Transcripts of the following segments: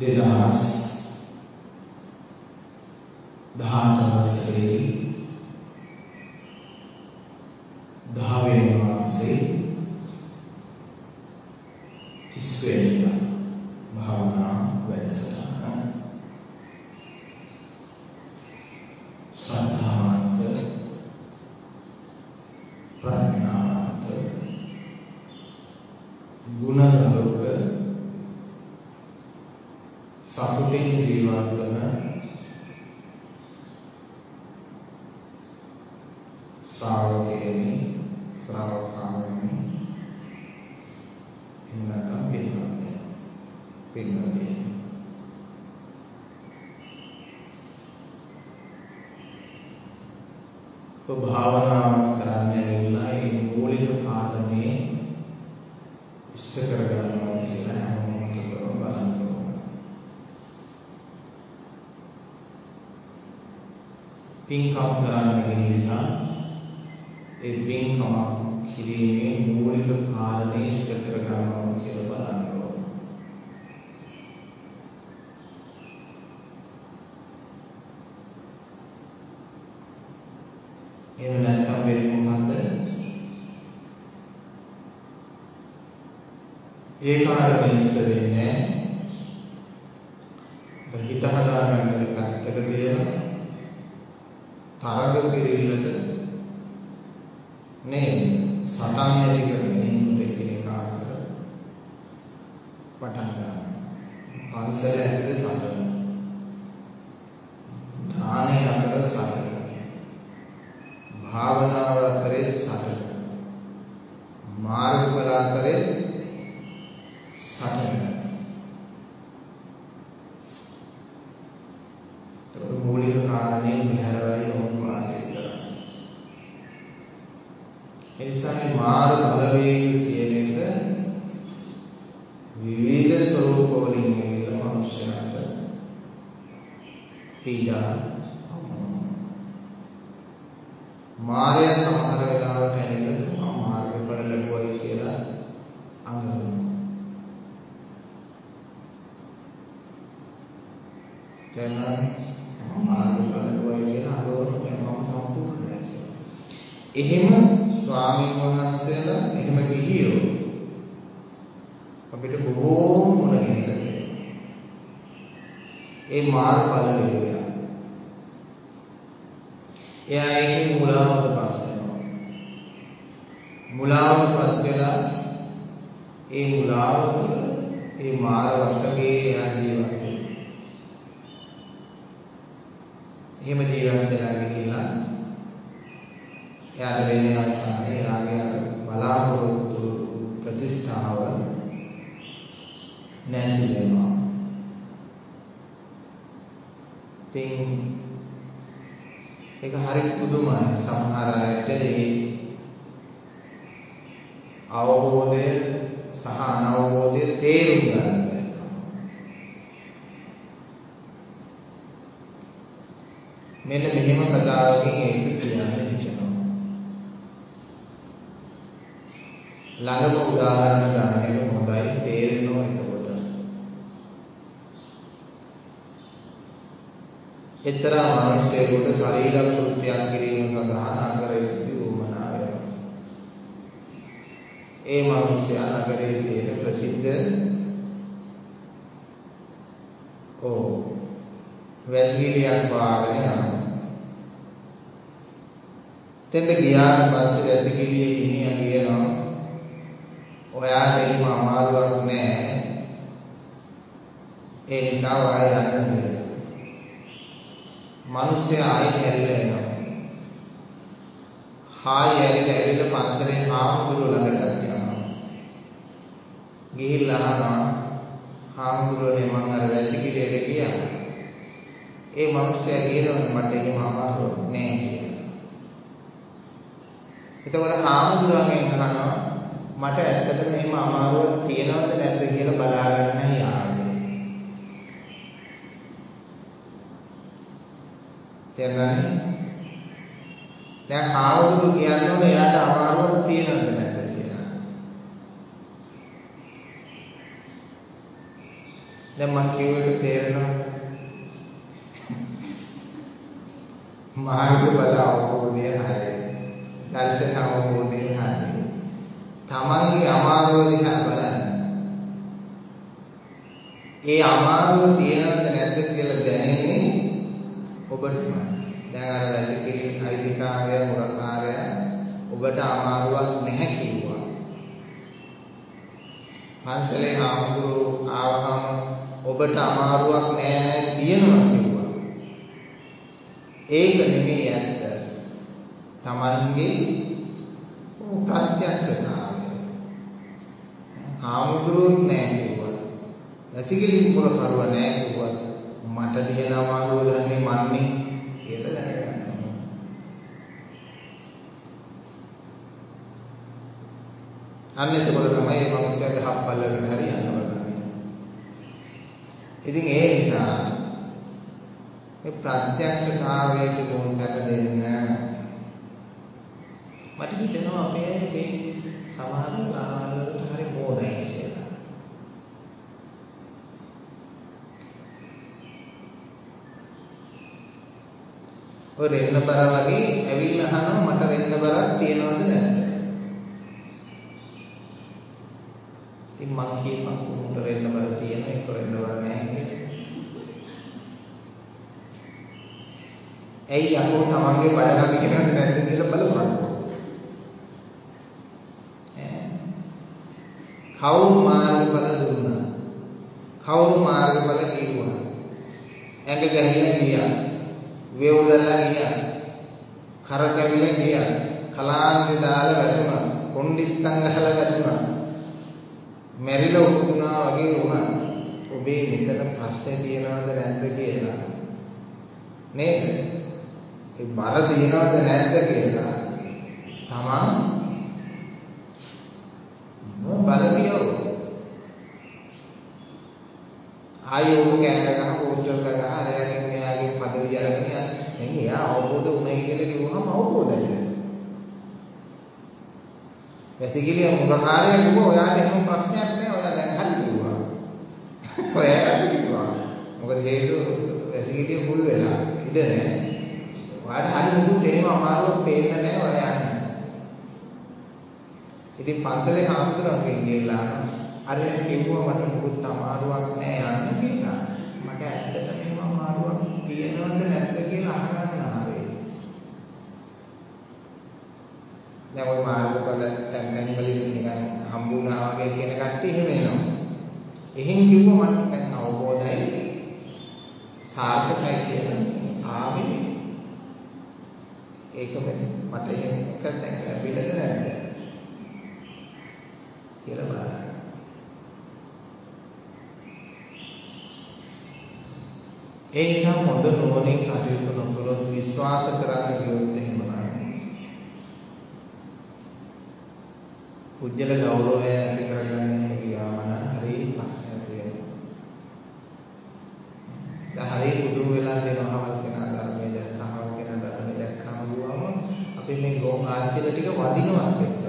18 වසරේ 10 වෙනි මාසේ 30 වෙනිදා භාවනා වැඩසටහන ශ්‍රද්ධාවන්ත ප්‍රඥාවන්ත ගුණගරුක සතුටින් ජීවත් වන ශ්‍රාවකයනි ශ්‍රාවකාවනි හිමනකම් පින්වත්නි භාවනාව කරන්න ඇවිල්ලා ඒ මූලික කාරණේ ඉස්සර කරගන්නවා කියලා හැම මොහොතකම බලන්න ඕන. පින්කම් කරන්න ගිහිල්ලා ඒ පින්කම කිරීමේ මූලික කාරණේ ඉස්සර කරගන්නවා කියලා බලන්න ඕන. එහෙම නැත්නම් වෙන්නේ මොකද්ද? ඒ කාරණේ ඉස්සර වෙන්නේ හිත හදාගන්න පැත්තක තියලා තරඟ පිළිවිලට නේද සටන් ඇති කරගෙන ඉන්නත් එක්කෙනෙක් අතර පටන් ගන්නවා. පන්සල ඇතුලේ සටන. දානේ අතර සටන. භාවනාව අතරේ සටන. මාර්ගඵල අතරේ සටන. මූලික කාරණේ බහැරවයි ඕන වාසය කරන්නේ. ඒ නිසා මේ මාර්ග බලවේග කියන එක විවිධ ස්වરૂප වලින් ඇවිල්ලා මනුෂ්‍යයන්ට පීඩා මාය සමහර වෙලාවට ඇවිල්ලා මාර්ගඵල ලැබුවයි කියලා අඟවනවා. දැන් මාර්ගඵල ලැබුවයි කියලා අඟවනවා මම සම්පූර්ණයි කියලා. එහෙම ස්වාමීන් වහන්සේලා එහෙම ගිහියෝ අපිට බොහෝ මුණගෙන ඉඳලා ඒ මාර්ගඵල ලැබුවා. එයා ඒකේ මුලාවටපත් වෙනවා. මුලාවටපත් වෙලා ඒ මුලාව තුළ ඒ මාර වශකේ එයා ජීවත් වෙනවා. එහෙම ජීවත් වෙලා ගිහිල්ලා එයාට වෙන්නේ අවසානයේ එයාගේ බලාපොරොත්තු ප්‍රතිස්ථාව නැති වෙනවා. ඒක හරි පුදුමයි. සමහර අයට ඒ අවබෝධය සහ අනවබෝධය තේරුම් ගන්න බැහැ. මෙන්න මෙහෙම කතාවකින් ඒක කියන්නේ හිතනවා. ළඟම උදාහරණ ගන්න එක හොඳයි තේරෙනවා එතකොට. එතරම් මිනිසෙකුට ශරීර කෘත්‍යයක් කිරීම සඳහා නගරයේ වුමනා වෙනවා. ඒ මිනිසයා නගරයේ තියෙන ප්‍රසිද්ධ වැසිකිළියක් වාගෙන යනවා. දෙන්න ගියාට පස්සේ වැසිකිළියේ ගිනියන් කියනවා ඔයාට එහෙම අමාරුවක් නැහැ. ඒ නිසා ඔයා යන්න කියලා. මිනිස්සයා ආයෙත් හැරිලා එනවා. ඇවිල්ලා පන්සලේ හාමුදුරුවෝ ළඟට යනවා. ගිහිල්ලා අහනවා හාමුදුරුවනේ මං අර වැසිකිළියට ගියා. ඒ මිනිස්සයා කියනවනේ මට එහෙම අමාරුවක් නෑ කියලා. එතකොට හාමුදුරුවන්ගෙන් අහනවා මට ඇත්තටම එහෙම අමාරුවක් තියෙනවද නැද්ද කියලා බලාගන්නයි ආවේ. තේරුණානේ? දැන් හාමුදුරුවෝ කියන්නේ එයාට අමාරුවක් තියෙනවද නැද්ද කියලා. දැන් මම කියුවට තේරෙනවද? මාර්ගඵල අවබෝධය හරියි. දර්ශන අවබෝධය හරියි. තමන්ගේ අමාරුව දිහා බලන්න. ඒ අමාරුව තියෙනවද නැද්ද කියලා දැනෙන්නේ ඔබටමයි. දැන් අර වැසිකිලි අයිතිකාරය මුරකාරය ඔබට අමාරුවක් නැහැ කිව්වා. පන්සලේ ආමුදුරු ආවහම ඔබට අමාරුවක් නැහැ තියෙනවා කිව්වා. ඒක නෙමෙයි ඇත්ත. තමන්ගේ ප්‍රත්‍යක්ෂතාවය. ආමුදුරුත් නැහැ කිව්වා. වැසිකිලි මුරකරුව නැහැ කිව්වා. මට තියෙන අමාරුව දන්නේ මන්නේ කියලා දැනගන්න. අන්න ඒකවල තමයි මනුස්සයාට හප්පල්ලකට හරි යන්න බලන්නේ. ඉතින් ඒ නිසා මේ ප්‍රත්‍යක්ෂතාවයට මොහොතට දෙන්න මට හිතෙනවා අපේ මේ සමාජ වලට හරි ඕනයි කියලා. ඔය රෙන්න බර වගේ ඇවිල්ලා අහනවා මට රෙන්න බරක් තියනවද නැද්ද? ඉතින් මං කියපන් උන්ට රෙන්න බර තියෙන එක රෙන්න බර නැහැ කියලා. ඇයි අහෝ තමන්ගේ බඩගම කියනවද නැද්ද කියලා බලපන්. කවුරු මාර්ගඵල දුන්නා? කවුරු මාර්ගඵල කිව්වා? ඇඟ ගහිලා ගියා. වේවුලලා ගියා. කර කැවිලා ගියා. කලාන්තේ දාලා වැටුණා. කොණ්ඩිත්තන් ගහලා වැටුණා. මැරිලා උපුණා වගේ වුණා. ඔබේ මෙතන ප්‍රශ්නේ තියෙනවද නැද්ද කියලා. නේද? ඒ බර තියෙනවද නැද්ද කියලා. තමන් බලපියෝ. ආයෝ කෑම ගන්න පොස්ටර් ගන්න ආරයන් මෙයාගේ පදවි අරගෙන යන එයා අවබෝධ වුණයි කියලා කිව්වම අවබෝධයි. වැසිකිලිය මුරකාරය කිව්ව ඔයාට එහෙම ප්‍රශ්නයක් නැහැ. ඔයා දැන් හරි කිව්වා. ඔයා හරි කිව්වා. මොකද හේතුව වැසිකිලිය මුල් වෙලා ඉඳ නැහැ. ඔයාට හරි මුකුත් එහෙම අමාරුවක් පේන්න නැහැ ඔයා යන්න. ඉතින් පන්සලේ හාමුදුරුවන්ගෙන් ගිහලා අරගෙන කිව්වා මට මුකුත් අමාරුවක් නැහැ යන්න කියලා. මට ඇත්තටම එහෙම අමාරුවක් තියෙනවද නැද්ද කියලා අහගන්න ආවේ. දැන් ওই මාර්ගඵල තැන් වලින් නිකන් හම්බුණා වගේ කියන කට්ටිය එහෙම එනවා. එහෙන් කිව්වා මට දැන් අවබෝධයි සාර්ථකයි කියලා ආවේ. ඒක මට එහෙම එකක් දැන් ලැබිලාද නැද්ද කියලා බලන්න. ඒ නිසා හොඳ නෝනින් කටයුතු නොකළොත් විශ්වාස කරන්න ගියොත් එහෙම නෑ. පුජ්‍යල ගෞරවය ඇති කරගන්න ගියාම නම් හරි ප්‍රශ්නයක් තියෙනවා. දැන් හරි පුදුම වෙලා දෙනවහවල් කෙනා ධර්මයේ දැක්කම කෙනා ධර්මයේ දැක්කම ගියාම අපි මේ ගෝන් ආච්චිල ටික වදිනවත් එක්ක.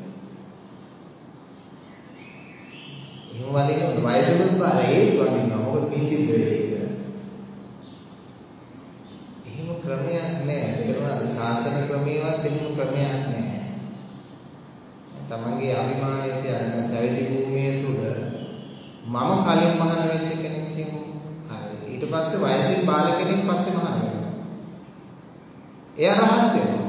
එහෙම වදිනවද වයසකුත් පාරේ ඒත් වදිනවා. මොකද පිහිටිද වෙන්නේ. ක්‍රමයක් නැහැ. ඒකවල සාසන ක්‍රමයේවත් එහෙම ක්‍රමයක් නැහැ. තමන්ගේ අභිමානය තියන පැවිදි භූමිය තුල මම කලින් මහාන වෙච්ච කෙනෙක් කියමු. හරි. ඊට පස්සේ වයසින් බාල කෙනෙක් පස්සේ මහාන වෙනවා. එයා රහත් වෙනවා.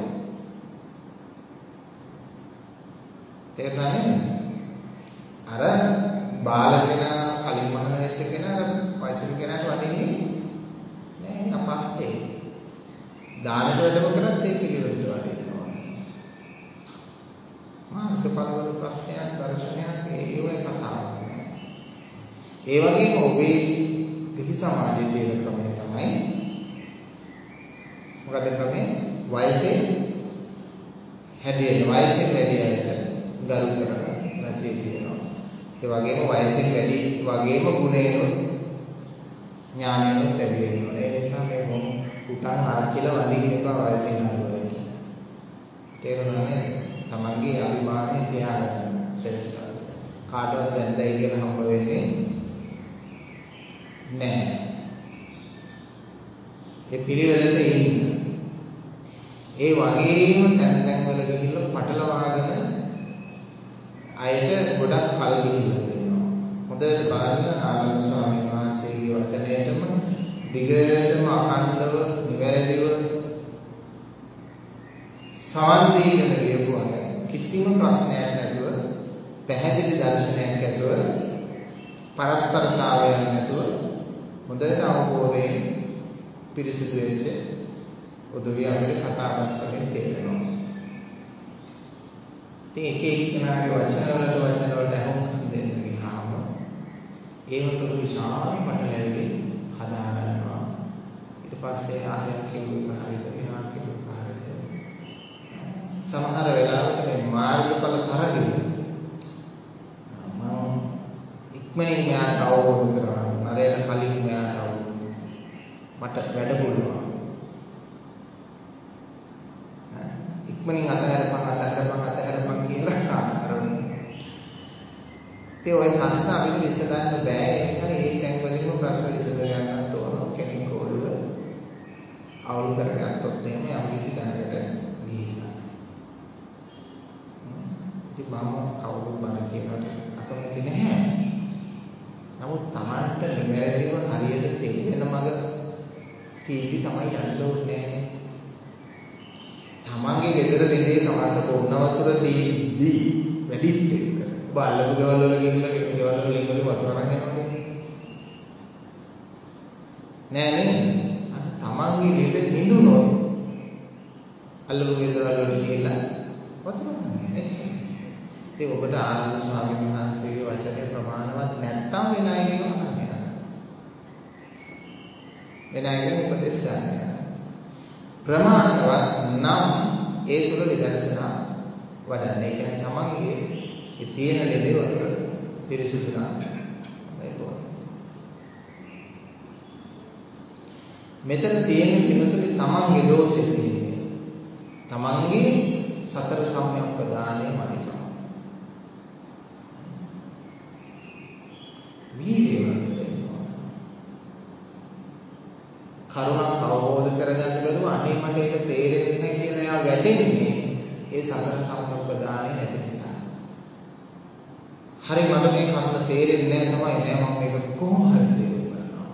තේරුණානේ? අර බාල කෙනා කලින් මහාන වෙච්ච කෙනා වයසින් කෙනාට වදින්නේ නෑ. අපස්සේ දානට වැඩම කරත් ඒ පිළිවෙලට වඩිනවා. මාර්ගඵලවල ප්‍රශ්නයක් දර්ශනයක් ඒවයි කතාවක් නෑ. ඒ වගේම ඔබේ කිසි සමාජයේ තියෙන ක්‍රමය තමයි මොකද ක්‍රමය වයසේ හැදෙන වයසේ වැඩියට ගරු කරන නැති කියනවා. ඒ වගේම වයසෙන් වැඩි වගේම ගුණේනොත් ඥානෙනොත් වැඩි වෙනවා. ඒ නිසා මේ උටන් ආච්චිලා වදින්න එපා වයසින් හරියට. තේරුණා නේද? තමන්ගේ අභිමානය තියාගන්න සෙල්සල්. කාටවත් දැන්දයි කියලා හම්බ වෙන්නේ නෑ. ඒ පිළිවෙලට ඉන්න. ඒ වගේම තැන් වල ගිහිල්ලා පටලවාගෙන අයට ගොඩක් කල් ගිහිල්ලා තියෙනවා. හොඳට බලන්න ආනන්ද ස්වාමීන් වහන්සේගේ වචනයටම දිගටම අඛණ්ඩව නිවැරදිව සවන් දීගෙන ගියපු අය කිසිම ප්‍රශ්නයක් නැතුව පැහැදිලි දර්ශනයක් ඇතුව පරස්පරතාවයක් නැතුව හොඳට අවබෝධයෙන් පිරිසිදු වෙච්ච උදවිය අපිට කතා කරන්න තේරෙනවා. ඉතින් එක එක්කෙනාගේ වචන වලට අහුම්කම් දෙන්න ගියාම ඒවට විශාල පටලැවිලි හදා ගන්නවා. ඊට පස්සේ ආයෙත් කියුවා හරිද මෙහා කියුවා හරිද. සමහර වෙලාවට මේ මාර්ගඵල තරගය මම ඉක්මනින් මෙයාට අවබෝධ කරගන්න. නරේට කලින් මෙයාට අවබෝධ මට වැඩ පුළුවන්. ඉක්මනින් අතහැරපන් කියලා කරනවා. ඒ ඔය ප්‍රශ්න අපිට විසඳන්න බෑ. ඒ නිසා ඒ තැන් වලින්ම ප්‍රශ්න විසඳ ගන්නත් ඕන. කෙනෙක් ඕඩුව අවුල් කරගත්තොත් එහෙම යම් කිසි තැනකට ගිහිල්ලා. ඉතින් මම කවුරුත් බල කියනකට අකමැති නැහැ. නමුත් Tamanට නිවැරදිව හරියට තේරෙන මඟ කීටි තමයි යන්න ඕනේ. තමන්ගේ ගෙදර දෙදේ තමන්ට බොන්න වතුර දීදී වැඩිත් එක්ක බාලපු ගෙවල් වල ගිහිල්ලා ගෙවල් වල ලිංගවල වතුර අරන් යනවනේ නෑ නේ තමන්ගේ ගෙදර නිදුනොත් අල්ලපු ගෙදර වල ගිහිල්ලා වතුර අරන් ඒ ඔබට ආනන්ද ස්වාමීන් වහන්සේගේ වචනේ ප්‍රමාණවත් නැත්තම් වෙන අයගේ වහන්න යනවා වෙන අයගේ උපදෙස් ගන්න ප්‍රමාණවත් නම් ඒ තුල විදර්ශනා වඩන්නේ. ඒ කියන්නේ තමන්ගේ ඒ තියෙන ලෙඩේ වතුර පිරිසිදු කරගන්න. ඒක ඕනේ. මෙතන තියෙන පිළිතුරේ තමන්ගේ දෝෂෙ තියෙන්නේ. තමන්ගේ සතර සම්‍යක් ප්‍රදානයේ මදිකම. වීර්යවත් වෙනවා. කරුණක් අවබෝධ කරගන්න බැරුව අනේ මට ඒක තේරෙන්නේ නැහැ කියලා එයා වැටෙන්නේ ඒ සතර සම්ප්‍රදාය නැති නිසා. හරි මට මේ කරුණ තේරෙන්නේ නැහැ තමයි නෑ මම මේක කොහොම හරි තේරුම් ගන්නවා.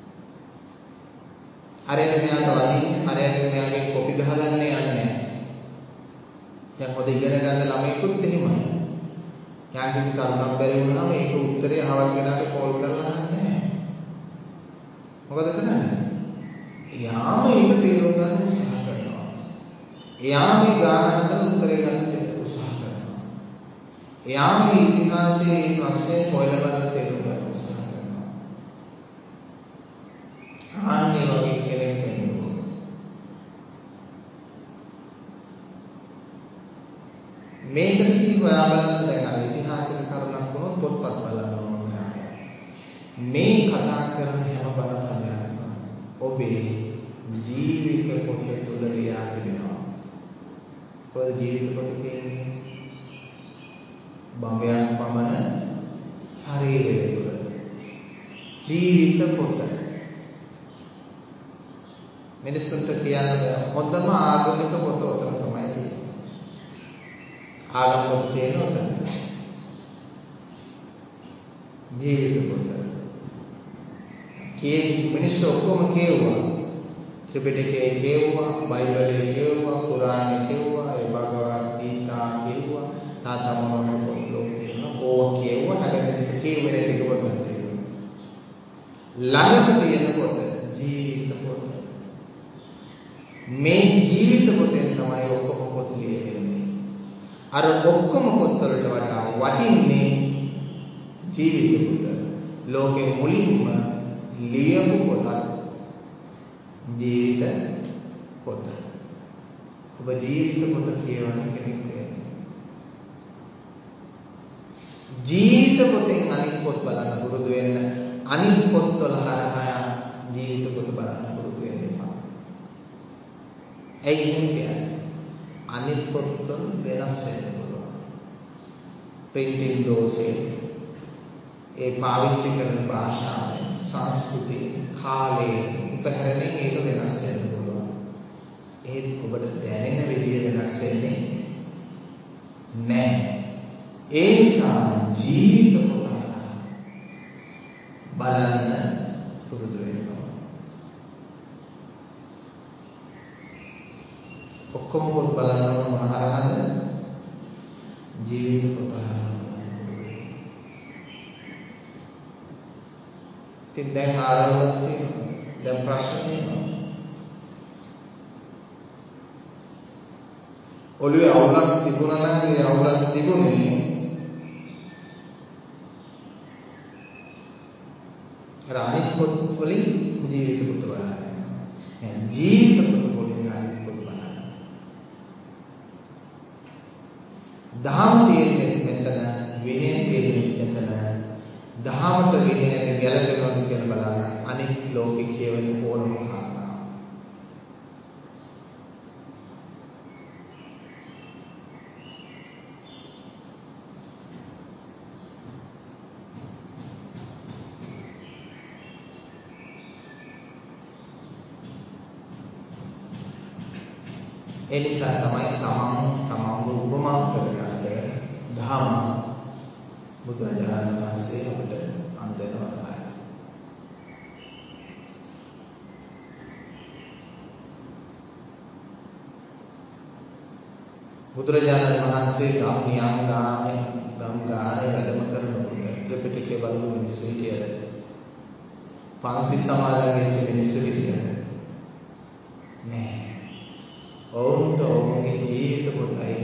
හරියට මෙයාට වදින්නේ හරියට මෙයාගේ කොපි ගහගන්න යන්නේ නැහැ. දැන් පොත ඉගෙන ගන්න ළමයෙකුත් එහෙමයි. යාගේ කරුණක් බැරි වුණාම ඒක උත්තරේ අහවල් කෙනාට කෝල් කරලා අහන්නේ නැහැ. මොකද කරන්නේ? යාම ඒක තේරුම් ගන්න උත්සාහ කරනවා. යාම මේ ගානකට උත්තරේ ගන්න උත්සාහ කරනවා. යාම මේ ඉතිහාසයේ ප්‍රශ්නේ හොයලා බලන්න තේරුම් ගන්න උත්සාහ කරනවා. ආන්නේ වගේ කෙනෙක් වෙනවා. මේකදී හොයා බලන්න දැන් අර ඉතිහාසික කරුණක් වුණොත් පොත්පත් බලන්න ඕනේ. මේ කතා කරන හැම බලපෑමක්ම ඔබේ ජීවිත පොත තුළ ලියා තිබෙනවා. ඔය ජීවිත පොත කියන්නේ බඹයන් පමණ ශරීරය තුළ ජීවිත පොත. මිනිස්සුන්ට කියන්නේ හොඳම ආගමික පොත උතන තමයි තියෙන්නේ. ආගම පොත තියෙනවා. ජීවිත පොත. මිනිස්සු ඔක්කොම කියුවා ත්‍රිපිටකයේ කියුවා බයිබලයේ කියුවා කුරානයේ කියුවා ඒ භගවත් ගීතා කියුවා තාතමම පොත්ලෝ කියනවා කියුවා හැබැයි මිනිස්සු කියුවේ ටික පොත ළඟට තියෙන පොත ජීවිත පොත මේ ජීවිත පොතෙන් තමයි ඔක්කොම පොත් ලියවෙන්නේ අර ඔක්කොම පොත් වලට වඩා වටින්නේ ජීවිත පොත ලෝකෙ මුලින්ම ලියපු පොත ජීවිත පොත. ඔබ ජීවිත පොත කියවන කෙනෙක් වෙන්න. ජීවිත පොතෙන් අනිත් පොත් බලන්න පුරුදු වෙන්න. අනිත් පොත්වල හරහා ජීවිත පොත බලන්න පුරුදු වෙන්න එපා. ඇයි එහෙම කියන්නේ? අනිත් පොත්වල වෙනස් වෙන්න පුළුවන්. ප්‍රින්ටිං දෝෂේ ඒ පාවිච්චි කරන භාෂාවෙන් සංස්කෘතිය කාලේ උපහැරණයෙන් ඒක වෙනස් වෙන්න පුළුවන්. ඒත් ඔබට දැනෙන විදිය වෙනස් වෙන්නේ නැහැ. ඒ නිසා ජීවිත පොත බලන්න පුරුදු වෙනවා. ඔක්කොම පොත් බලන්න මොන හරහාද? ජීවිත පොත හරහා. ඉතින් දැන් ආරවුලක් තියෙනවා. දැන් ප්‍රශ්න තියෙනවා. ඔළුවේ අවුලක් තිබුණා නම් ඒ අවුලක් තිබුණේ අනිත් පොත් වලින් ජීවිත පොත බලන්න. ජීවිත පොත වලින් අනිත් පොත් බලන්න. දහම තියෙන්නේ මෙතන, විනය තියෙන්නේ මෙතන. දහමට විනයට ගැළපෙනවද කියලා බලන්න. අනිත් ලෝකෙ කියවෙන ඕනම කාරණා. ඒ නිසා තමයි තමන්ව උපමා කරගන්න ධර්ම බුදුරජාණන් වහන්සේ අපිට අන්දනවා. බුදුරජාණන් වහන්සේ ගම්ගානේ වැඩම කරනකොට ත්‍රිපිටකය බලපු මිනිස්සු හිටියද? පන්සල් සමාදන් වෙච්ච මිනිස්සු හිටියද? නෑ. ඔවුන්ට ඔවුන්ගේ ජීවිත පොතයි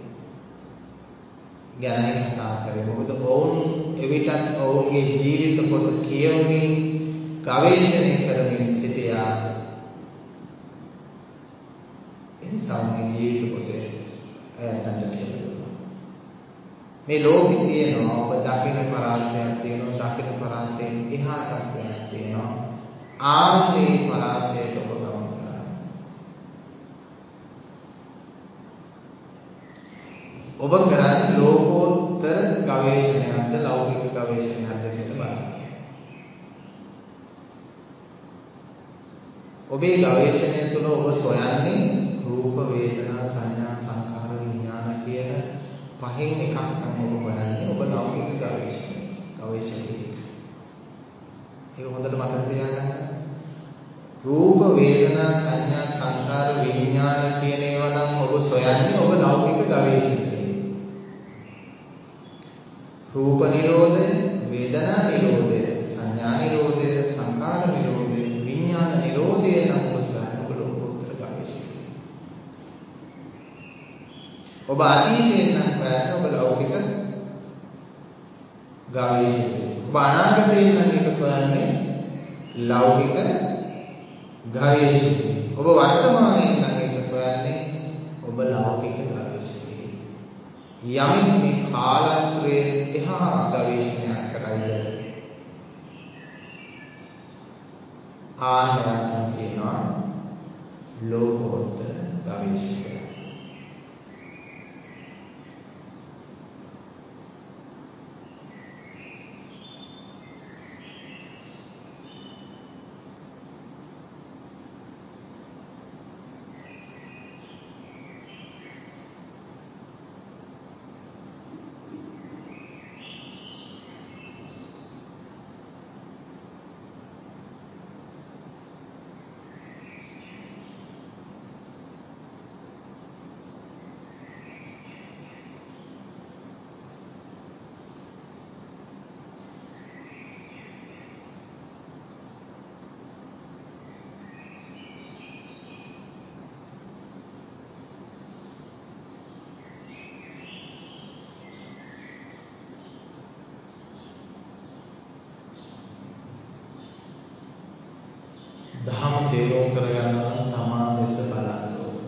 ගැන කතා කරේ. මොකද ඔවුන් එවිටත් ඔවුන්ගේ ජීවිත පොත කියවමින් ගවේෂණය කරමින් සිටියා. එනිසා මේ ජීවිත පොතේ අයතන කියලා. මේ ලෝකේ තියෙනවා ඔබ දකින පරාසයක් තියෙනවා, දකින පරාසයෙන් එහා තත්ත්වයක් තියෙනවා. ආන්නේ පරාසයට ඔබ ගමන් කරන්න. ඔබ කරන්නේ ලෝකෝත්තර ගවේෂණයක්ද ලෞකික ගවේෂණයක්ද කියලා බලන්න. ඔබේ ගවේෂණය තුළ ඔබ සොයන්නේ රූප, වේදනා, සංඥා, සංඛාර, විඥාන කියන පහෙන් එකක් තමයි ඔබ හොයන්නේ. ඔබ ලෞකික ගවේෂණයක. ඒක හොඳට මතක තියාගන්න. රූප, වේදනා, සංඥා, සංඛාර, විඥාන කියන ඒවා නම් ඔබ සොයන්නේ ඔබ ලෞකික ගවේෂණයක. රූප නිරෝධය, වේදනා නිරෝධය, සංඥා නිරෝධය, සංඛාර නිරෝධය, විඥාන නිරෝධය නම් ඔබ සොයන්නේ ලෝකෝත්තර ගවේෂණය. ඔබ අතීතයෙන් නම් හොයන්නේ ඔබ ලෞකික ගවේෂණය. ඔබ අනාගතයෙන් නම් ඒක සොයන්නේ ලෞකික ගවේෂණය. ඔබ වර්තමානයේ නම් ඒක සොයන්නේ ඔබ ලෞකික ගවේෂණය. යමින් මේ කාලත්‍රයේ එහා ගවේෂණයක් කරයිද ආයතන කියනවා ලෝකෝත්තර ගවේෂණය. දහම තේරුම් කරගන්න නම් තමා දෙස බලන්න ඕන.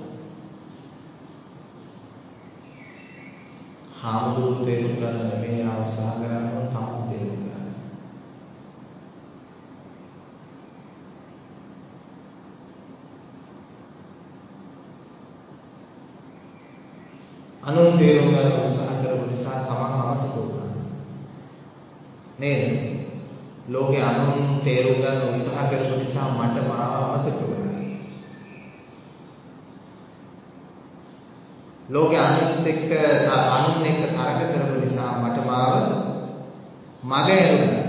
හාමුදුරුවෝ තේරුම් ගන්න නෙමෙයි උත්සාහ කරන්න ඕන තමා තේරුම් ගන්න. අනුන් තේරුම් ගන්න උත්සාහ කරපු නිසා තමන් අමතක වුණා. නේද? ලෝකේ අනුන් තේරුම් ගන්න උත්සාහ කරපු නිසා මට මාව අමතක වුණා. ලෝකේ අනුන් එක්ක තරඟ කරපු නිසා මට මාව මග ඇරුණා.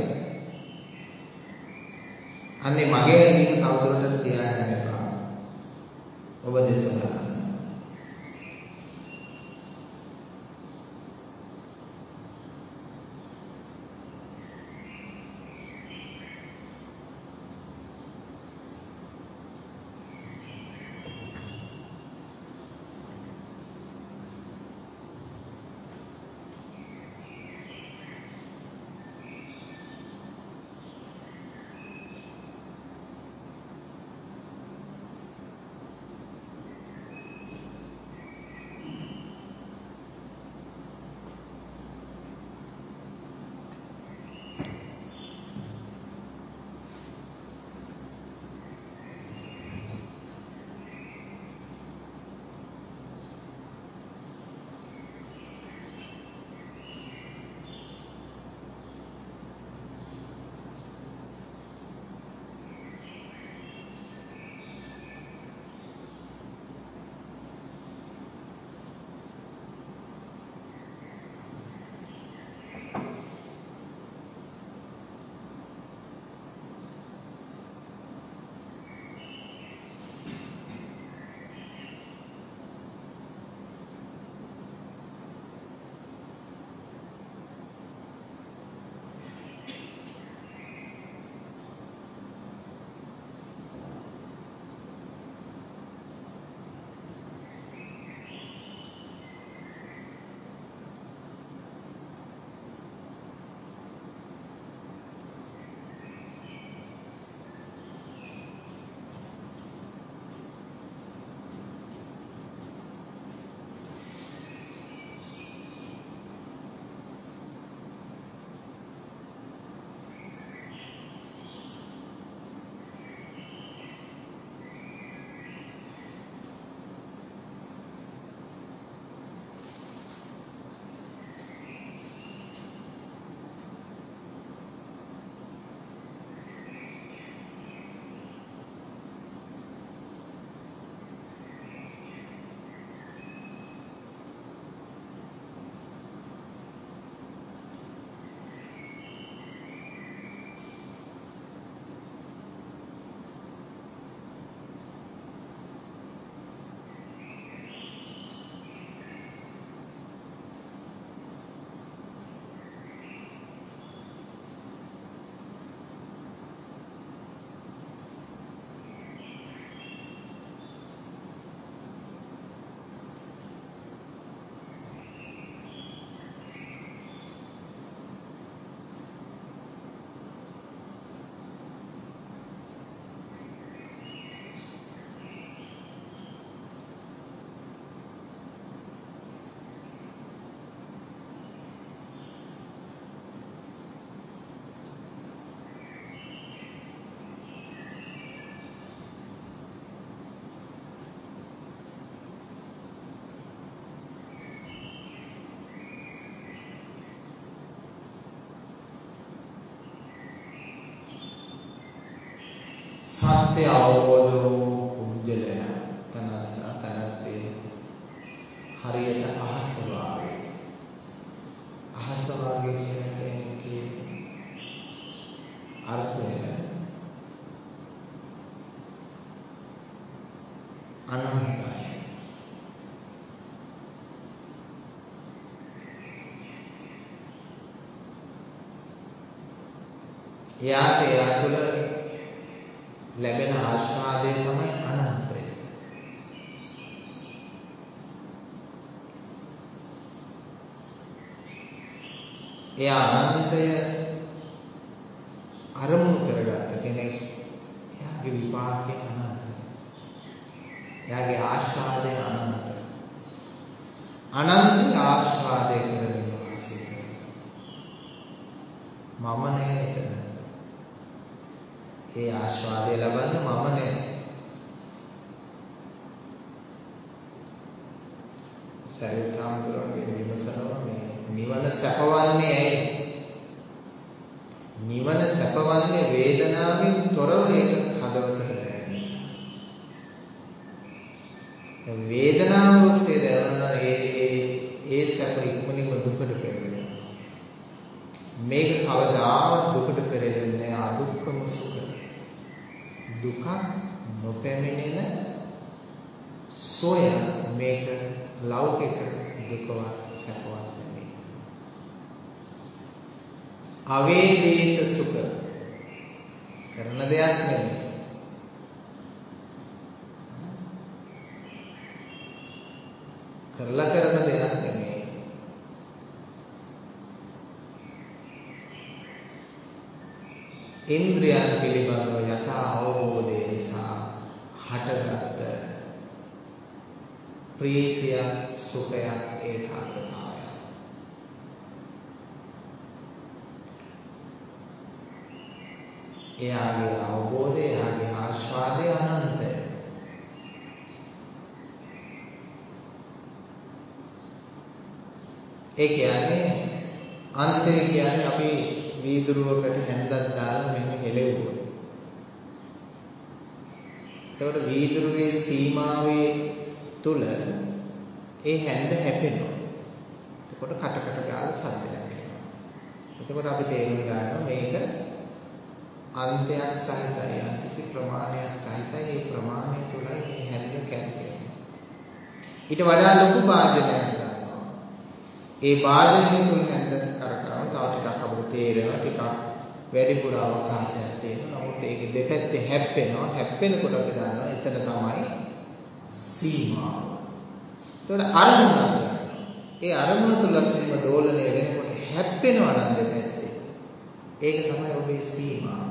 අන්නේ මගේ ඇරීම කවුරුන්ටද තියාගන්න එපා. ඔබ දෙස බලන්න. සත්‍ය අවබෝධ වූ පුද්ගලයා තනත්තේ හරියට අහස වාගේ. අහස වාගේ කියන්නේ අර්ථය අනන්තයි. එයා තුළ ලැබෙන ආස්වාදය තමයි අනන්තය. එයා අනන්තය අරමුණු කරගත්ත කෙනෙක්. එයාගේ විපාකය අනන්තයි. එයාගේ ආස්වාදය අනන්තයි. අනන්ත ආස්වාදය කරගෙන වාසය කරනවා. මම නෑ එතන. ඒ ආස්වාදය ලබන්න මම නෑ. සරිතාම්දුරගේ විමසනවා මේ නිවන සැපවන්නේ ඇයි? නිවන සැපවන්නේ වේදනාවෙන් තොරව ඒක හදවතට දැනෙන නිසා. වේදනාව ඔස්සේ දැනෙන ඒ සැප ඉක්මනින්ම දුකට පෙරලෙනවා. මේක කවදාවත් දුකට පෙරලෙන්නේ අදුක්කම සුඛ. දුක නොපැමිණෙන සෝය මේක ලෞකික දුකවත් සැපවත් නෙමෙයි. අවේදිත සුඛ කරන දෙයක් නෙමෙයි. කරලා කරන දෙයක් නෙමෙයි. ඉන්ද්‍රියන් පිළිබඳව යථා අවබෝධය නිසා හටගත් ප්‍රීතිය සුඛය ඒකාග්‍රතාවය. එයාගේ අවබෝධය, එයාගේ ආස්වාදය අනන්තයි. ඒ කියන්නේ අන්තය කියන්නේ අපි වීදුරුවකට හැන්දක් දාලා මෙන්න හෙලෙව්වා. එතකොට වීදුරුවේ සීමාවේ තුල ඒ හැන්ද හැපෙනවා. එතකොට කට ගාලා සද්දයක් එනවා. එතකොට අපි තේරුම් ගන්නවා මේක අන්තයක් සහිතයි, කිසි ප්‍රමාණයක් සහිතයි. ඒ ප්‍රමාණය තුලයි මේ හැන්ද කැපෙන්නේ. ඊට වඩා ලොකු වාදනයක් ගන්නවා. ඒ වාදනය තුල හැන්ද කරකවන තව ටිකක් අපිට තේරෙනවා, ටිකක් වැඩිපුර අවකාශයක් තියෙනවා. නමුත් ඒක දෙපැත්තේ හැප්පෙනවා. හැප්පෙනකොට අපි දන්නවා එතන තමයි සීමාව. ඒතකොට අරමුණක්. ඒ අරමුණ තුල සීම දෝලණය වෙනකොට හැප්පෙනවා නම් දෙපැත්තේ. ඒක තමයි ඔබේ සීමාව.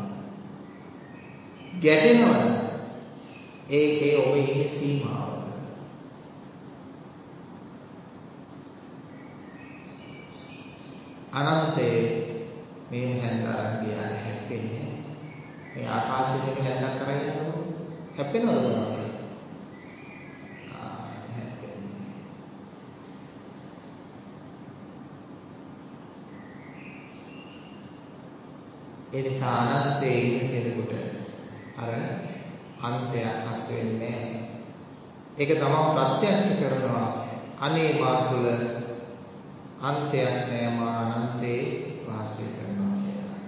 ගැටෙනවා නම් ඒකේ ඔබේ ඉන්නේ සීමාව. අනන්තයේ මේ හැන්දාරන් ගියාට හැප්පෙන්නේ. මේ ආකාශයේ හැන්දක් කරගෙන යනකොට හැප්පෙනවද බලන්න. ඒ නිසා අනන්තයේ ඉන්න කෙනෙකුට අර අන්තයක් හස් වෙන්නේ නැහැ. ඒක තමයි ප්‍රත්‍යක්ෂ කරනවා. අනේ මා තුල අන්තයක් නැහැ, මා අනන්තේ වාසය කරනවා කියලා.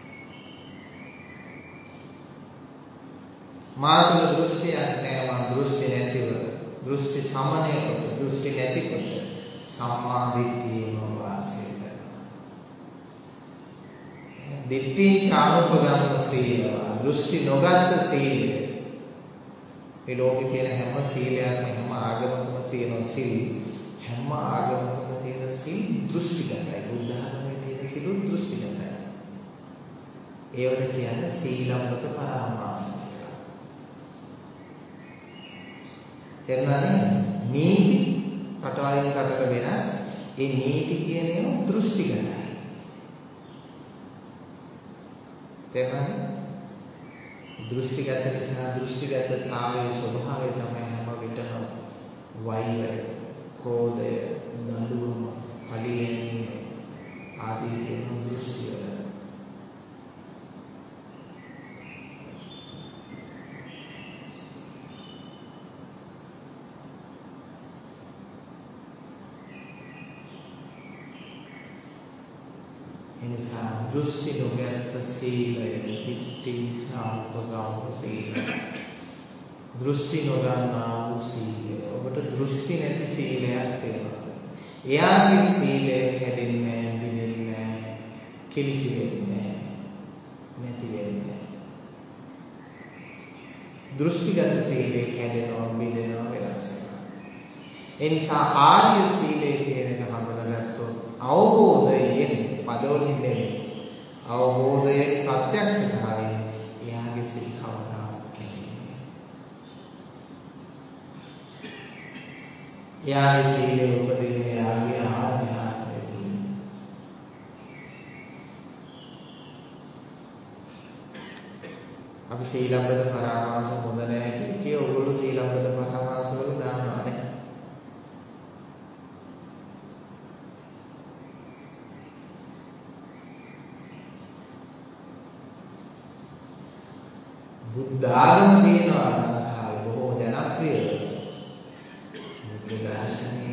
මා තුල දෘෂ්ටියක් නැහැ, මා දෘෂ්ටි නැතිව, දෘෂ්ටි සමනය කොට, දෘෂ්ටි නැතිකොට සම්මා දිට්ඨියම වාසය කරනවා. දිට්ඨි ඥානෝපගම සීලවා, දෘෂ්ටි නොගත් සීලය. මේ ලෝකේ තියෙන හැම සීලයක්ම හැම ආගමකම තියෙන සීල, හැම ආගමකම තියෙන සීල දෘෂ්ටිගතයි. බුද්ධ ආගමේ තියෙන සීල දෘෂ්ටිගතයි. ඒවට කියන්නේ සීලම්බත පරාමාස කියලා. එන්නනේ නීති රටවලින් රටට වෙනස්. ඒ නීති කියන ඒවා දෘෂ්ටිගතයි. තේරුණාද? දෘෂ්ටිගත නිසා දෘෂ්ටිගතතාවයේ ස්වභාවය තමයි හැම විටම වෛරය, ක්‍රෝධය, දඬුවම, පරිලැණීම ආදී කියන දෘෂ්ටිය. එනිසා දෘෂ්ටි නොගත් සීලය පිටිංචාපගම සීලය. දෘෂ්ටි නොගන්නා වූ සීලය. ඔබට දෘෂ්ටි නැති සීලයක් තියෙනවා. එයාගේ සීලය කැඩෙන්නේ නැහැ, බිඳෙන්නේ නැහැ, කිලිටි වෙන්නේ නැහැ, නැති වෙන්නේ නැහැ. දෘෂ්ටිගත සීලය කැඩෙනවා, බිඳෙනවා, වෙනස් වෙනවා. එනිසා ආර්ය සීලය කියන එක හඳුනාගත්තොත් අවබෝධයෙන් පදවලින් නෙමෙයි, අවබෝධයෙන් ප්‍රත්‍යක්ෂතාවයෙන් එයාගේ සිල් කවදාවත් කැඩෙන්නේ නැහැ. එයාගේ සීලය උපදින්නේ එයාගේ ආධ්‍යාත්මය තුළ. අපි සීලබ්බත පරාමාස හොඳ නැහැ කිය ඔයගොල්ලෝ සීලබ්බත පරාමාස වල දානවා නේ. බුද්ධ ආගම තියෙනවා ලංකාවේ බොහෝ ජනප්‍රිය. බුද්ධ දර්ශනය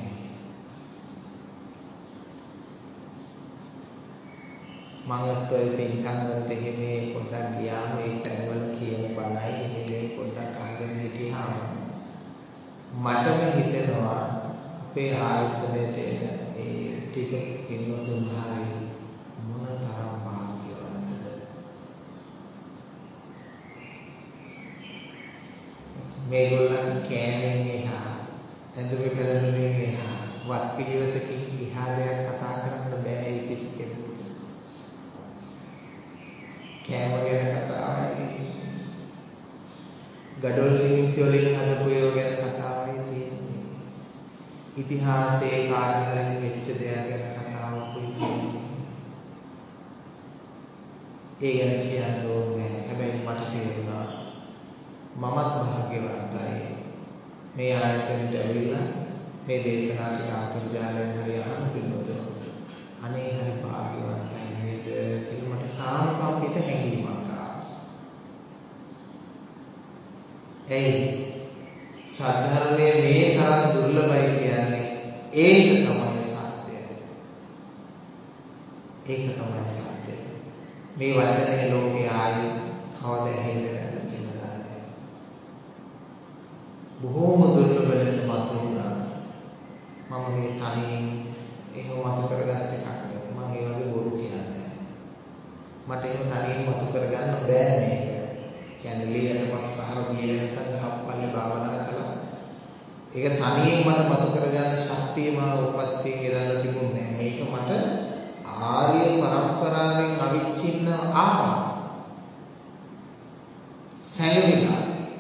මංගත් ඔය පින්කම් වලට එහෙම පොඩ්ඩක් ගියාම ඒ තැන්වල කියන බණයි එහෙම පොඩ්ඩක් අහගෙන හිටියාම මටම හිතෙනවා අපේ ආයතනයේ ඒ ටික පින්වතුන් හරි මොන තරම් භාග්‍යවන්තද මේගොල්ලන් කෑමෙන් එහා ඇඳුම් පැළඳුමින් එහා වත් පිළිවෙතකින් ඉහළට කතා කරන්න බෑ ඒ කිසි කෙනෙකුට. කෑම ගැන කතාවයි ගඩොල් සිමෙන්ති වලින් හදපු ඒවා ගැන කතාවයි තියෙන්නේ. ඉතිහාසයේ කාට හරි වෙච්ච දෙයක් ගැන කතාවකුයි තියෙන්නේ. ඒ ගැන කියන්න ඕනේ. හැබැයි මට තේරුණා මමත් භාග්‍යවන්තයි. මේ ආයතනයට ඇවිල්ලා මේ දේශනා ටික අන්තර්ජාලයෙන් හරි අහන්න පිළිබඳව. අනේ හරි භාග්‍යවන්තයි නේද කියලා මට සානුකම්පිත හැඟීමක් ආවා. ඒ සාධර්මයේ මේ තරම් දුර්ලභයි කියන්නේ ඒක තමයි සත්‍යය. ඒක තමයි සත්‍යය. මේ වචනේ ලෝකයේ ආයි කවද ඇහෙන්නේ නැද්ද කියලා දන්නේ. බොහෝම දුර්ලභ ලෙස මතුවුණා. මම මේ තනියෙන් එහෙම මතු කරගත්ත එකක් නෙවෙයි. මම ඒ වගේ බොරු කියන්නේ. මට එහෙම තනියෙන් මතු කරගන්න බෑ මේක. කියන්නේ ලීයට පස්ස අහර ගියේ නැත්නම් හප්පල්ලේ භාවනා කළා. ඒක තනියෙන් මට මතු කරගන්න ශක්තිය මා උපත්යෙන් ඉරලා තිබුණේ නෑ. මේක මට ආර්ය පරම්පරාවෙන් අවිච්ඡින්න ආවා. සැඟවිලා.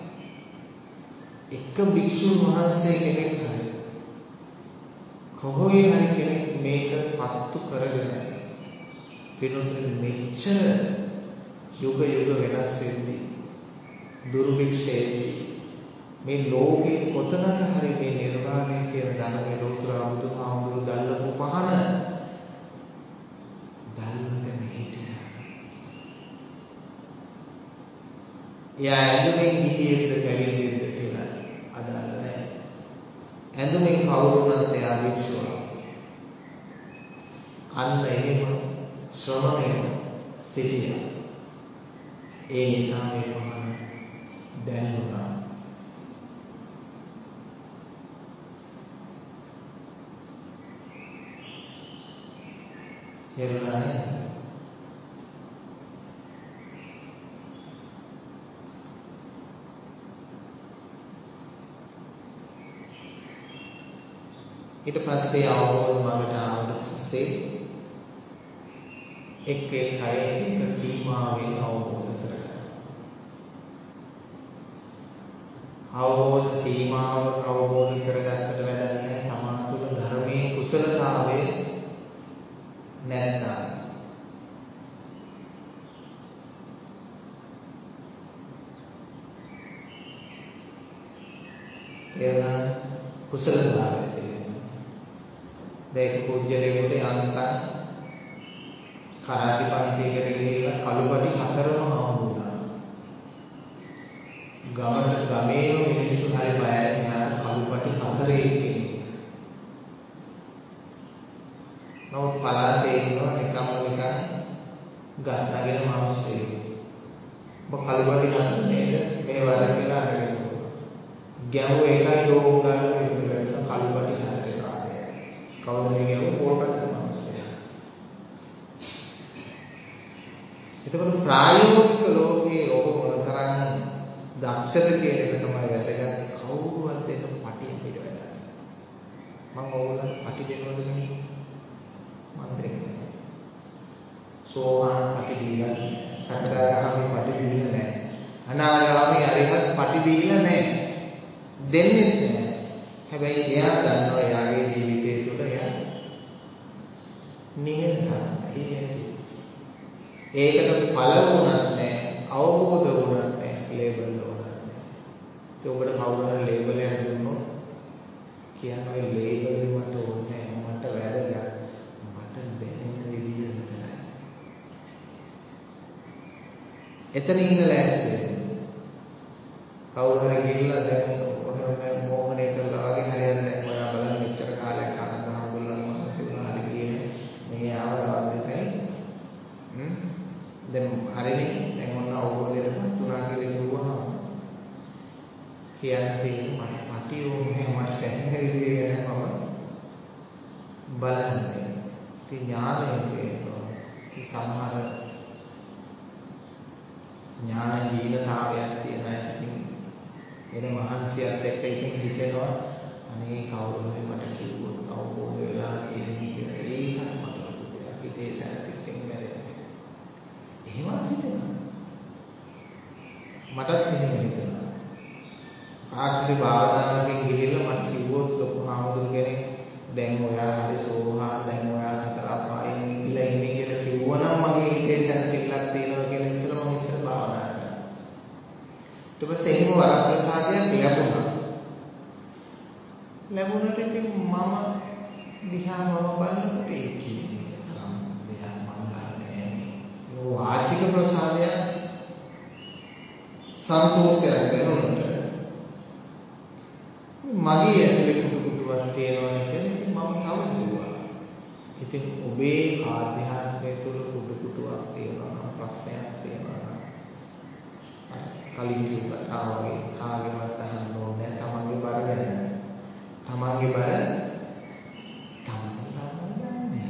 එක භික්ෂුන් වහන්සේ කෙනෙක් හරි කොහොමයි හරි කෙනෙක් මේක පත්තු කරගෙන පිනොතේ මෙච්චර යුග වෙනස් වෙද්දී දුර්භික්ෂයේදී මේ ලෝකේ කොතනක හරි මේ නිර්වාණය කියන ධර්මයේ ලෝතර බුදුහාමුදුරු දැල්ලපු පහන දැල්ලගෙන හිටියා. එයා ඇඳුමින් ගිහියෙක්ද පැවිදිද කියලා අදාළ නැහැ. ඇඳුමින් කවුරුණත් එයා විශ්වාස. අන්න එහෙම ශ්‍රමණයෝ සිටියා. ඒ නිසා මේ පහන දැනුණා. තේරුණා නේද? ඊට පස්සේ අවබෝධ මඟට ආවට පස්සේ එක් අය එක සීමාවෙන් අවබෝධ කරගන්නවා. අවබෝධ සීමාව අවබෝධ කරගත්තට වැඩක් නැහැ. තමා තුළ ධර්මයේ කුසලතාවය නැත්නම් එයා කුසලතාවය දෙක කුජලයකට යන්තම් කරාටි පන්තියකට ගිහිල්ලා කළුපටි 4ම හම්බුණා. ගමේම මිනිස්සු හරි බයයි යාට කළුපටි 4 එක්කෙනෙක්. නමුත් පලාතේ ඉන්නවා නිකම්ම නිකන් ගන්නගෙන මිනිස්සෙක්. ඔබ කළුපටි 4 නේද? මේ වරක් කියලා අරගෙන ගැහුව එකයි ලෝක ගාලා ඉන්න කළුපටි 4 කවුද මේ ගැහුව පොල්පත් මිනිස්සයා. එතකොට ප්‍රායෝගික ලෝකයේ ඔබ මොනතරම් දක්ෂද කියන එක තමයි වැදගත්. කවුරුවත් දෙන්න පටි අපිට වැඩක්. මම ඕගොල්ලන්ට පටි දෙනවද නේ? මම දෙන්නේ. සෝවාන් පටි දීලා සතරගාමී පටි දීලා නැහැ. අනාගාමී අරිහත් පටි දීලා නැහැ. දෙන්නේ නැහැ. හැබැයි එයා දන්නවා එයාගේ ජීවිතය තුළ එයා නිහඬයි. ඒකට ඵල වුණත් නැහැ, අවබෝධ වුණත් නැහැ, ලේබල් වුණත් නැහැ. ඒ ඔබට කවුරු හරි ලේබල් එකක් දුන්නොත් කියන්නේ ලේබල් එක මට ඕනේ නැහැ, මට වැරදක්. මට දැනෙන විදිහ විතරයි. එතන ඉන්න ලෑස්ති වෙන්න. පටියෝ මට පැහැදිලි විදිහට මම බලන්නේ. ඉතින් ඥානයේ තියෙනවා. ඉතින් සමහර ඥාන දීනතාවයක් තියෙන අය ඉතින් එන මහන්සියත් එක්ක ඉතින් හිතෙනවා අනේ කවුරු හරි මට කිව්වොත් අවබෝධ වෙලා තියෙන්නේ කියලා ඒකත් මට ලොකු දෙයක්. හිතේ සැනසෙන්න බැහැ. එහෙමත් හිතෙනවා. මටත් එහෙම හිතෙනවා. ආඛරි භාවනාවකින් ගිහිල්ලා මට කිව්වොත් ලොකු හාමුදුරු කෙනෙක් දැන් ඔයා හරි සෝහාන් දැන් ඔයා හිතලා අපායෙන් ඉඳලා ඉන්නේ කියලා කිව්වනම් මගේ හිතේ සැනසෙල්ලක් තියෙනවා කියලා හිතලා මම ඉස්සර භාවනා කරා. ඊට පස්සේ එහෙම වරප්‍රසාදයක් ලැබුණා. ලැබුණට ඉතින් මම දිහා මම බලනකොට ඒ කියන්නේ තරම් දෙයක් මම ගන්නෑ. ඒ වාචික ප්‍රසාදයක් සන්තෝෂයක් දැනුණට මගේ ඇතුලේ කුඩුවක් තියෙනවා කියන්නේ මම තව හිතුවා. ඉතින් ඔබේ ආධ්‍යාත්මය තුළ කුඩුවක් තියෙනවා ප්‍රශ්නයක් තියෙනවා. කලින් කිව්වා වගේ කාගෙවත් අහන්න ඕනේ තමන්ගේ බර ගැන. තමන්ගේ බර තමන් දන්නේ.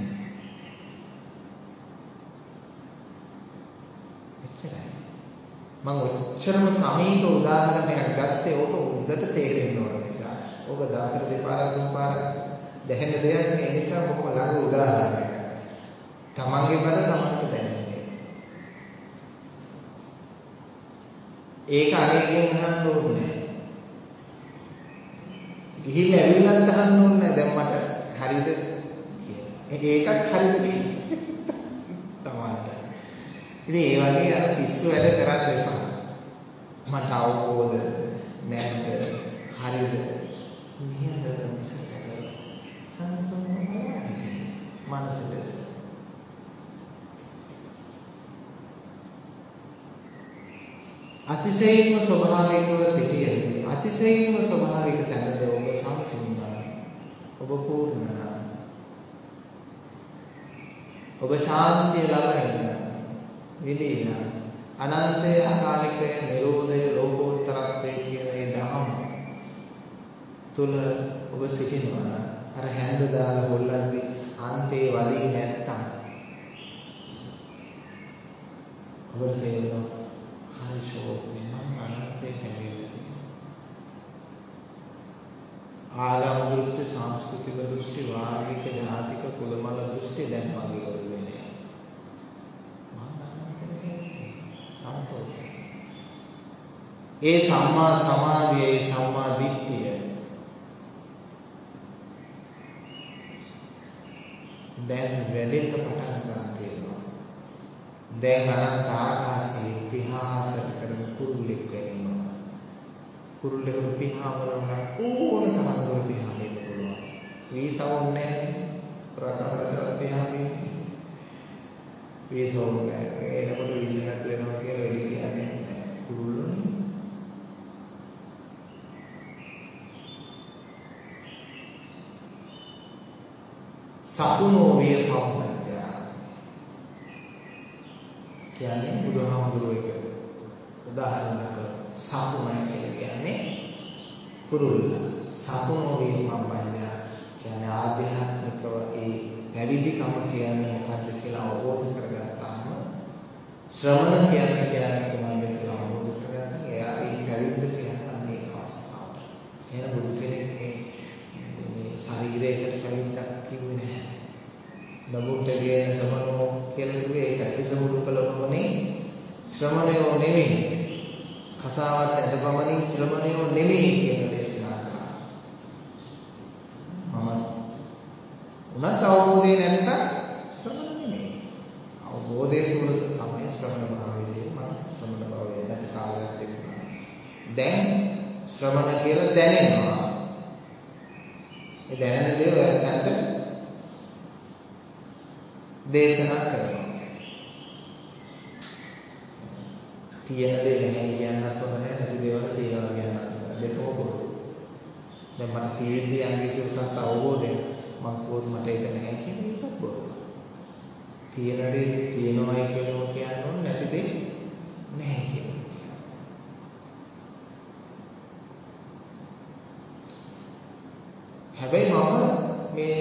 එච්චරයි. මම ඔච්චරම සමීප උදාහරණයක් ගත්තේ ඕක උඩට තේරෙන්න ඕන නිසා. ඕක දවසට දෙපාරක් තුන්පාරක් දැහෙන දෙයක් නේ. ඒ නිසා බොහොම ළඟ උදාහරණයක්. තමන්ගේ බර තමන්ට දැනෙන්නේ. ඒක අරගෙන අහන්න ඕනේ. ගිහිල්ලා ඇවිල්ලත් අහන්න ඕනේ දැන් මට හරිද කියලා. ඒකත් හරිද කියලා. තමන්ට. ඉතින් ඒ වගේ අර පිස්සු වැඩ කරත් එපා. මට අවබෝධ නැද්ද? හරිද? නිහඬව සංසුන් මනසට අතිශයින්ම ස්වභාවිකව සිටියදී අතිශයින්ම ස්වභාවික තැනද ඔබ සංසුන්නා ඔබ පූර්ණනා ඔබ ශාන්තිය ලබන විදීන අනන්තය අකාලිකය නිරෝධය ලෝකෝත්තරත්වය කියන ඒ ධර්ම තුල ඔබ සිටිනවා අර හැන්ද දාලා හොල්ලද්දී අන්තේ වලින් නැත්තම් ඔබට තේරෙනවා හරිෂෝ මම අනන්තේ කැමතියි ආගම දෘෂ්ටි සංස්කෘතික දෘෂ්ටි වාර්ගික ජාතික කුලමල දෘෂ්ටි දැන් මගේ ඔළුවේ සන්තෝෂයි. ඒ සම්මා සමාධිය, ඒ සම්මා දිට්ඨිය දැන් වැඩෙන්න පටන් ගන්න තියෙනවා. දැන් අනන්ත ආකාශයේ විහාස කරන කුරුල්ලෙක් වෙනවා. කුරුල්ලෙකුට විහාමරන ඕන තරම් දුර විහාරෙන්න පුළුවන්. වීසවන්නේ රටවල විහාරෙන්නේ. වීසවන්නේ එනකොට වීසයක් වෙනවා කියලා එළි කියන්නේ කුරුල්ලෝනේ. සතුනෝ වේ පම්පත්‍ය කියන්නේ බුදුහාමුදුරුවෝ එක උදාහරණයක් සතුනයි කියලා කියන්නේ කුරුල්ල. සතුනෝ වේ පම්පත්‍ය කියන්නේ ආධ්‍යාත්මිකව ඒ පැවිදිකම කියන්නේ මොකක්ද කියලා අවබෝධ කරගත්තාම ශ්‍රමණ කියන්නේ කොහොමද කියලා අවබෝධ කරගත්තා. එයා ඒ පැවිද්ද කියන්නේ අනේ අවස්ථාවට. එහෙනම් බුදු කෙනෙක් මේ ශරීරයකට පැවිද්දක් කිව්වේ නැහැ. නමුත් එළියේ සමනෝ කියලා කිව්වේ ඒක කිසිමුදු කලොමනේ ශ්‍රමණයෝ නෙමෙයි. කසාවත් ඇදපමණින් ශ්‍රමණයෝ නෙමෙයි කියන දේශනා කරා. උනත් අවබෝධය නැත්තම් ශ්‍රමණ නෙමෙයි. අවබෝධය තුළ තමයි ශ්‍රමණ භාවයේදී මම ශ්‍රමණ භාවයේ නැති කාලයක් තිබුණා. දැන් ශ්‍රමණ කියලා දැනෙනවා. ඒ දැනෙන දේ ඔයයන්ට දේශනා කරනවා. තියෙන දේ නැහැ කියන්නත් හොඳ නැහැ, නැති දේවල් තියෙනවා කියන්නත් දෙකම බොරු. දැන් මට තියෙද්දි යන්නේ උසස් අවබෝධයක් මම කොහොමද මට ඒක නැහැ කියන එකත් බොරු. තියෙන දේ තියෙනවයි කියනවා කියන්නේ නැති දේ නැහැ කියනවා. හැබැයි මම මේ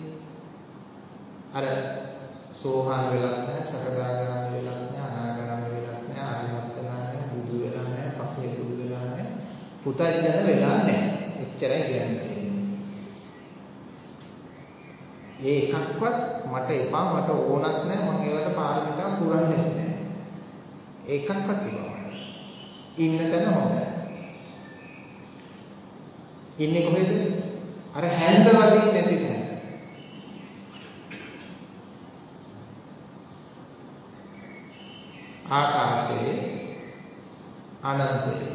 අර සෝහන් වෙලක් නැහැ, සකදාගාමී වෙලක් නැහැ, අනාගාමී වෙලක් නැහැ, අරිහත් වෙලා නැහැ, බුදු වෙලා නැහැ, පස්සේ බුදු වෙලා නැහැ, පුතඥ වෙලා නැහැ. එච්චරයි කියන්නේ. ඒ එකක්වත් මට එපා, මට ඕනක් නැහැ, මම ඒවට පාරමිතා පුරන්නේ නැහැ. ඒකක්වත් එපා. ඉන්න තැන හොඳයි. ඉන්නේ කොහෙද? අර හැන්ද වලින් නැති තැන. ආකාශයේ අනන්තයේ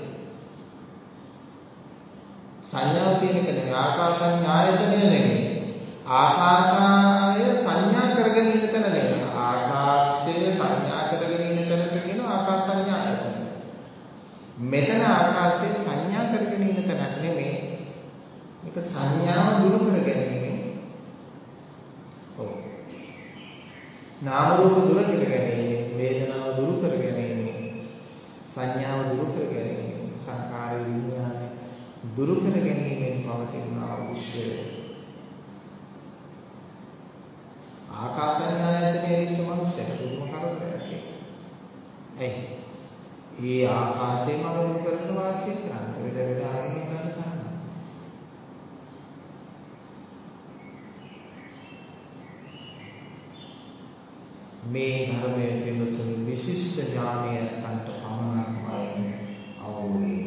සංඥාව තියෙන කෙනෙක් ආකාශඤ්ඤායතනය නෙමෙයි. ආකාශාය සංඥා කරගෙන ඉන්න තැන නෙමෙයි. ආකාශයේ සංඥා කරගෙන ඉන්න තැනට කියන ආකාශඤ්ඤායතන. මෙතන ආකාශයේ සංඥා කරගෙන ඉන්න තැනක් නෙමෙයි. මේක සංඥාව දුරු කර ගැනීම. ඔව්. නාම රූප දුරු කර ගැනීම, වේදනාව දුරු කර ගැනීම, සංඥාව දුරු කර ගැනීම, සංකාර විඥාන දුරු කර ගැනීමෙන් පවතින විශ්වය. ආකාශඤ්ඤායතනයේ ඉන්න මනුස්සයෙක් දුරුම කරදරයක්. එයි. මේ ආකාශයෙන් මම කරන වාක්‍ය කරන්නේ වෙන වෙන ආගමකින් ගන්න තරම. මේ ධර්මයේ පිළිතුරු විශිෂ්ට ඥානයන්ට පමණක්මයි අවබෝධය.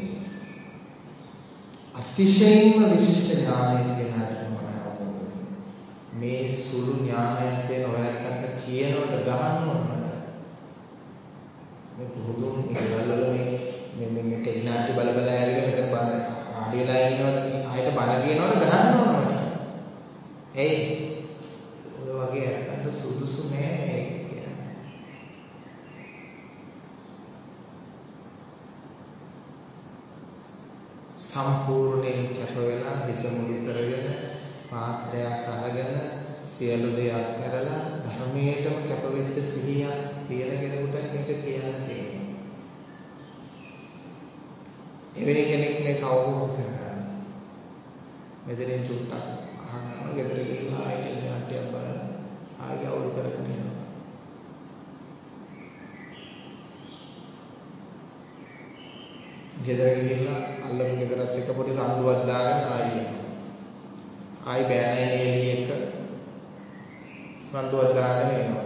අතිශයින්ම විශිෂ්ට ඥානයක් කියනවා අවබෝධය. මේ සුළු ඥානයක් වෙන ඔයකට කියනකොට ගහන්න ඕන. මේ පුදුම ඉවලල මේ ටෙක්නාලජි බල බල ඇවිල්ලා මෙතන බන ආඩියලා ඉන්නවට ආයෙත් බන කියනවට ගහන්න ඕන. එයි ඔය වගේ අරකට සුදුසු නෑ මේ කියන්නේ. සම්පූර්ණයෙන් කැප වෙලා හිත මුළු කරගෙන පාත්‍රයක් අරගෙන සියලු දේක් කරලා ධර්මයේටම කැප වෙච්ච සිහියක් තියෙන කෙනෙකුට මේක කියන්න තියෙනවා. එවැනි කෙනෙක් මේ කවුරුත් කරගන්න. මෙතනින් චුට්ටක් අහනවා ගෙදර ගිහිල්ලා ආයෙත් නාට්‍යයක් බලලා ආයෙ අවුල් කරගෙන යනවා. ගෙදර ගිහිල්ලා අල්ලපු ගෙදරත් එක පොඩි රණ්ඩුවක් දාගෙන ආයෙ යනවා. ආයෙ බෑනයි එළිය එක රණ්ඩුවක් දාගෙන එනවා.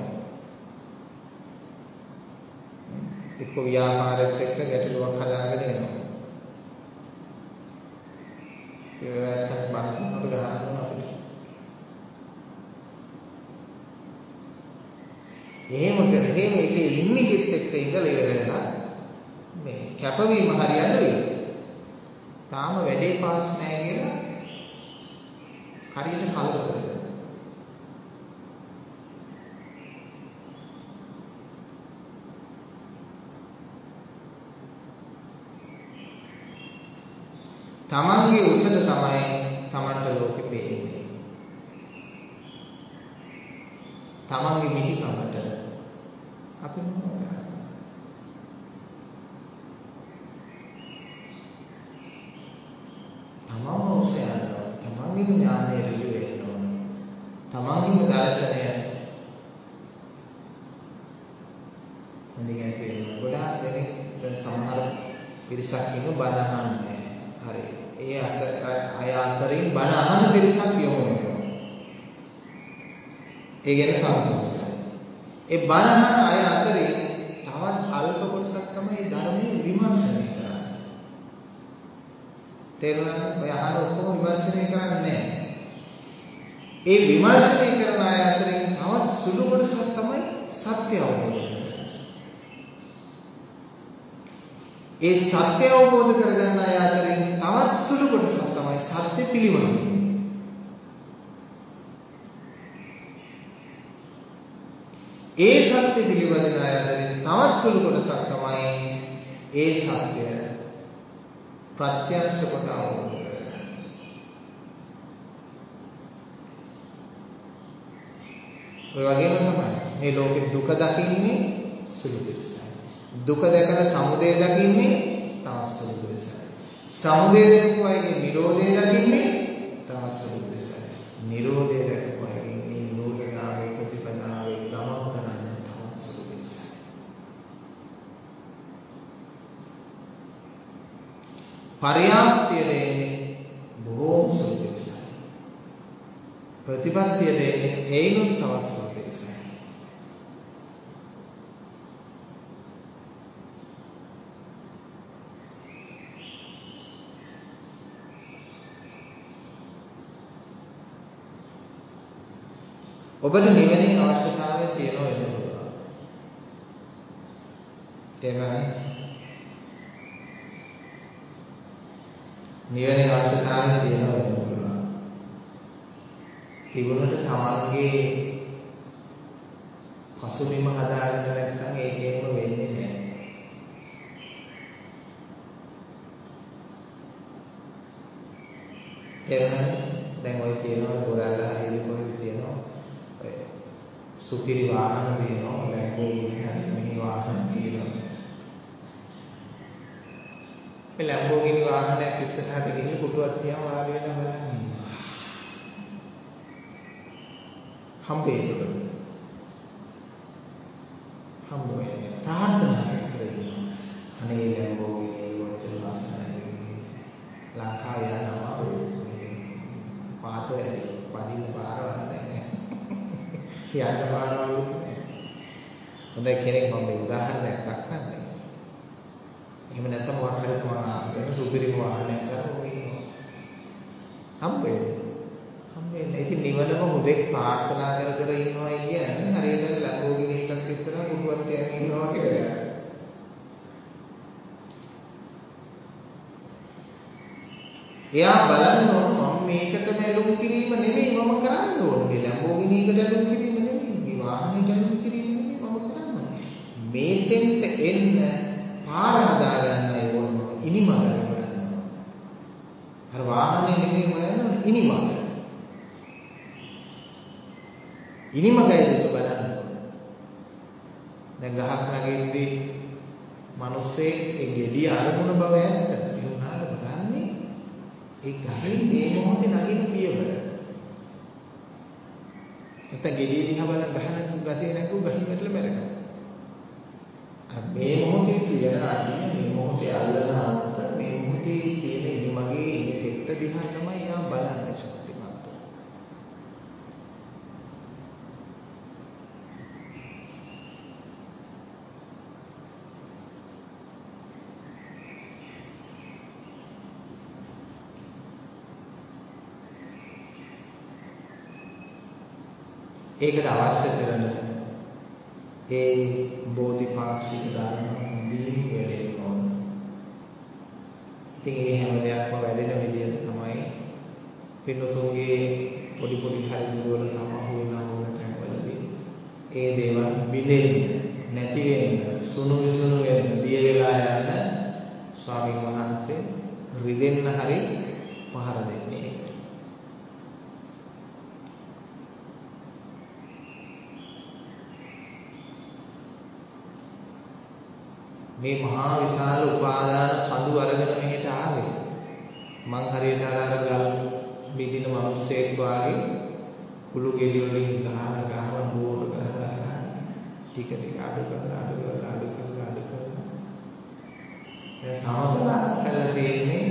එක්ක ව්‍යාපාරෙත් එක්ක ගැටලුවක් හදාගෙන එනවා. ඒකට බණක් ගන්න අපිට. එහෙම එකේ ඉන්නේ කිත් එක්ක ඉඳලා ඉවරලා මේ කැපවීම හරියට වෙයි. තාම වැඩේ පාස් නැහැ කියලා හරියට කලබල වෙනවා. තමන්ගේ උසද තමයි තමන්ට ලෝකෙ පේන්නේ. තමන්ගේ මිහිකමට අපි මොනවද කරන්නේ? තමන්ම උසයනවා. තමන්ගේ ඥානය ඍජු වෙනවා. තමන්ගේ දර්ශනය අනිවාර්යයෙන් තියෙනවා. ගොඩාක් දෙනෙක් සමහර පිරිසක් ඉන්න බණ අහන්නේ. හරි. ඒ අය අතරින් බණ අහන පිරිසක් යොමු වෙනවා. ඒ ගැන සතුටුයි. ඒ බණ අහන අය අතරින් තවත් අල්ප කොටසක් තමයි ධර්මයේ විමර්ශනය කරන්නේ. තේරුණාද? ඔය අහන ඔක්කොම විමර්ශනය කරන්නේ නැහැ. ඒ විමර්ශනය කරන අය අතරින් තවත් සුළු කොටසක් තමයි සත්‍ය අවබෝධ කරගන්නේ. ඒ සත්‍ය අවබෝධ කරගන්න අය අතරින් තවත් සුළු කොටසක් තමයි සත්‍ය පිළිගන්නේ. ඒ සත්‍ය පිළිබඳ අය අතරින් තවත් සුළු කොටසක් තමයි ඒ සත්‍ය ප්‍රත්‍යක්ෂ කොට අවබෝධ කරගන්න. ඔය වගේම තමයි මේ ලෝකෙ දුක දකින්නේ සුළු පිටසයි. දුක දැකලා සමුදය දකින්නේ තවත් සුළු පිටසයි. සමුදය දැකපු අයගේ නිරෝධය දකින්නේ තවත් සුළු පිටසයි. පරියාප්තිය දෙන්නේ බොහෝම සුළු පිරිසයි. ප්‍රතිපත්තිය දෙන්නේ ඒනොත් තවත් සුළු පිරිසයි. ඔබට නිවනේ අවශ්‍යතාවය තියෙනවා වෙන්න පුළුවන්. තේරුණාද? නිවනේ අවශ්‍යතාවය තියෙනවා වෙන්න පුළුවන්. තිබුණට තමන්ගේ පසුබිම හදාගන්න නැත්නම් ඒකේම වෙන්නේ නැහැ. තේරුණාද? දැන් ඔය කියනවා ගොඩාක් හරියට කොහෙද තියෙනවා සුපිරි වාහන තියෙනවා ලැම්බෝගිනි හරි මේ වාහන තියෙනවා. මේ ලැම්බෝගිනි වාහනයක් ඉස්සරහට ගිහින් පුටුවක් තියාම වාඩි වෙලා බලන් ඉන්නවා. හම්බෙන්නද? හම්බ වෙන්නේ. ප්‍රාර්ථනා කරනවා. අනේ ලැම්බෝගිනි වචන ලස්සනයි. ලංකාවේ යනවා පාත වැඩි පදින පාරවල් නැහැ. යන්න පාරවලුත් නැහැ. හොඳයි කෙනෙක් මම මේ උදාහරණයක් දක්වන්නේ. එහෙම නැත්නම් මොකක් හරි තමන් සුපිරිම වාහනයක් කරලා ඉන්නවා. හම්බෙන්නේ. ඉතින් නිවනම හුදෙක් ප්‍රාර්ථනා කර ඉන්නවා කියන්නේ හරියට ලැම්බෝගිනි එකක් ඉස්සරහ කුඩුවක් තියන් ඉන්නවා කියලා. එයා බලන්න ඕන මම මේකටම ඇලුම් කිරීම නෙමෙයි මම කරන්න ඕනේ. මේ ලැම්බෝගිනි එකට ඇලුම් කිරීම නෙමෙයි. මේ වාහනයට ඇලුම් කිරීම නෙමෙයි මම කරන්න ඕනේ. මේකෙන්ට එන්න පාර හදා ගන්නයි ඕන. ඉනිමග කරනවා. අර වාහනේ නෙමෙයි හොයන්නේ ඉනිමග. ඉනිමගයි දුක බලන්න ඕන. දැන් ගහක් ළඟින්දී මිනිස්සේ ඒ ගෙඩිය අරමුණ බව ඇත්ත. ඒ උනාට බලන්නේ ඒ ගහින් මේ මොහොතේ නගින පියවර. නැත්නම් ගෙඩිය දිහා බලන ගහන ගතිය නැතුව ගහින් වැටලා මැරෙනවා. මේ මොහොතේ තියෙන අනිය මේ මොහොතේ අල්ලන අර්ථ මේ මොහොතේ තියෙන ඉනිමගේ ඉන්නේ පෙත්ත දිහා තමයි යා බලන්නේ ශක්තිමත්. ඒකට අවශ්‍ය කරන ඒ බෝධිපාක්ෂික ධර්ම හොඳින් වැඩෙන්න ඕන. ඉතින් මේ හැම දෙයක්ම වැඩෙන විදිහට තමයි පින්නතුන්ගේ පොඩි හරි දුර්වලකම් අහු වෙනා වුණ තැන්වලදී ඒ දේවල් බිඳෙන්න නැති වෙන්න සුණු විසුණු වෙන්න දිය වෙලා යන ස්වාමීන් වහන්සේ රිදෙන්න හරි පහර දෙන්නේ. මේ මහා විශාල උපාදාන කඳු අරගෙන මෙහෙට ආවේ. මං හරියට අර ගල් මිදින මිනිස්සෙක් වාගේ කුළු ගෙඩි වලින් ගහන බෝර ගහලා ටික අඩු කරලා දැන් සමතලා කළා තියෙන්නේ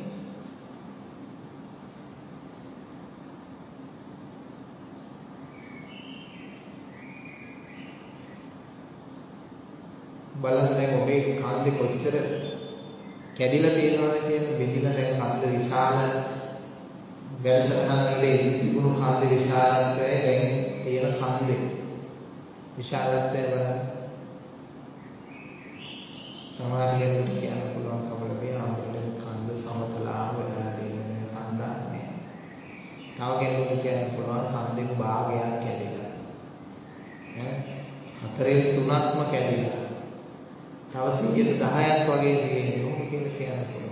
බලන්න දැන් ඔබේ කන්දේ කොච්චර කැඩිලා තියෙනවද කියන බෙදිලා දැන් කන්ද විශාල වැඩසටහන් වල තිබුණු කන්දේ විශාලත්වය දැන් තියෙන කන්දේ විශාලත්වය බලන්න. සමහර කෙනෙකුට කියන්න පුළුවන් කමල මේ ආම්බුලේ කන්ද සමතලාම වෙලා තියෙන කන්දක් නෑ. තව කෙනෙකුට කියන්න පුළුවන් කන්දේ භාගයක් කැඩිලා. හතරෙන් තුනක්ම කැඩිලා. තව 10ක් වගේ තියෙනවා කියලා කියන්න පුළුවන්.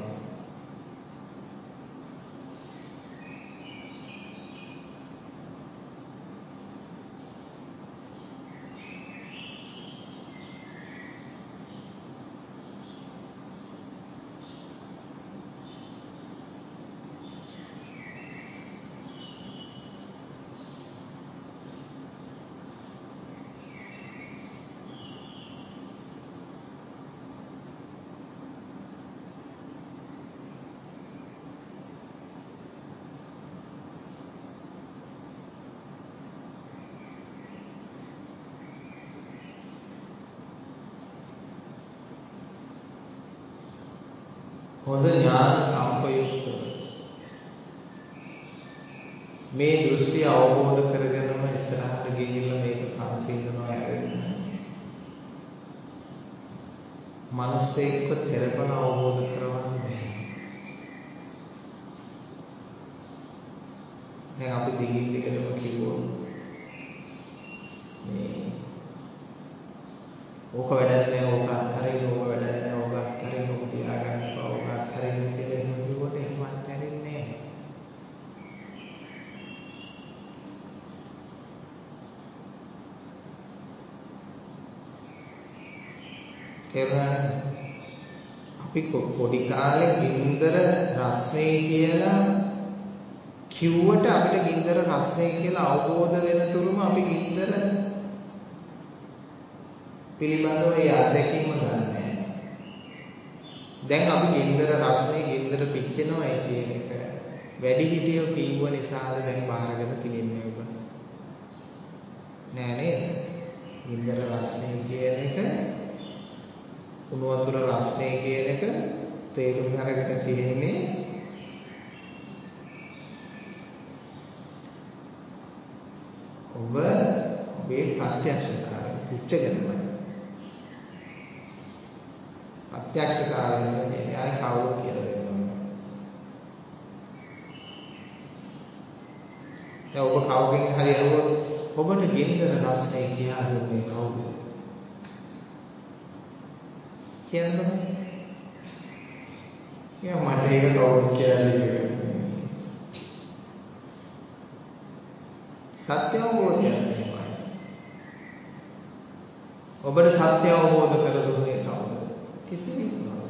හොඳ ඥාන සම්පයුක්තව මේ දෘෂ්ටි අවබෝධ කරගෙනම ඉස්සරහට ගිහිල්ලා මේක සංසිඳනවා ඇරෙන්න. මනුස්සයෙක්ව තෙරපන අවබෝධ කරවන්න බැහැ. දැන් අපි දිගින් දිගටම කිව්වොත් මේ ඕක වැඩක් නෑ, ඕක අත්හරින්න, ඕක වැඩක් නෑ, ඕක අත්හරින්න, ඕක තියාගන්න එපා, ඕක අත්හරින්න කියලා එහෙම කිව්වොත් එහෙම අත්හරින්නේ නෑ. තේරුණාද? අපි පොඩි කාලේ ගින්දර රස්නේ කියලා කිව්වට අපිට ගින්දර රස්නේ කියලා අවබෝධ වෙන තුරුම අපි ගින්දර පිළිබඳව ඒ අත්දැකීම ගන්නෑ. දැන් අපි ගින්දර රස්නේ ගින්දර පිච්චෙනවා කියන එක වැඩි හිටියෝ කිව්ව නිසාද දැන් බාරගෙන තියෙන්නේ ඔබ? නෑ නේද? ගින්දර රස්නේ කියන එක උණු වතුර රස්නේ කියන එක තේරුම් අරගෙන තියෙන්නේ ඔබ ඔබේ ප්‍රත්‍යක්ෂතාවය පුච්චගෙනමයි. ප්‍රත්‍යක්ෂතාවය නෙවෙයි ආයි කවුරු කියලා දෙනවා. දැන් ඔබ කවුරුන් හරි අහුවොත් ඔබට ගින්දර රස්නේ කියලා දුන්නේ කවුද? කියන්නේ මට ඒක කවුරුත් කියන්නේ සත්‍ය අවබෝධයක් නෙමෙයි. ඔබට සත්‍ය අවබෝධ කර දුන්නේ කවුද? කිසිවෙක් නෑ.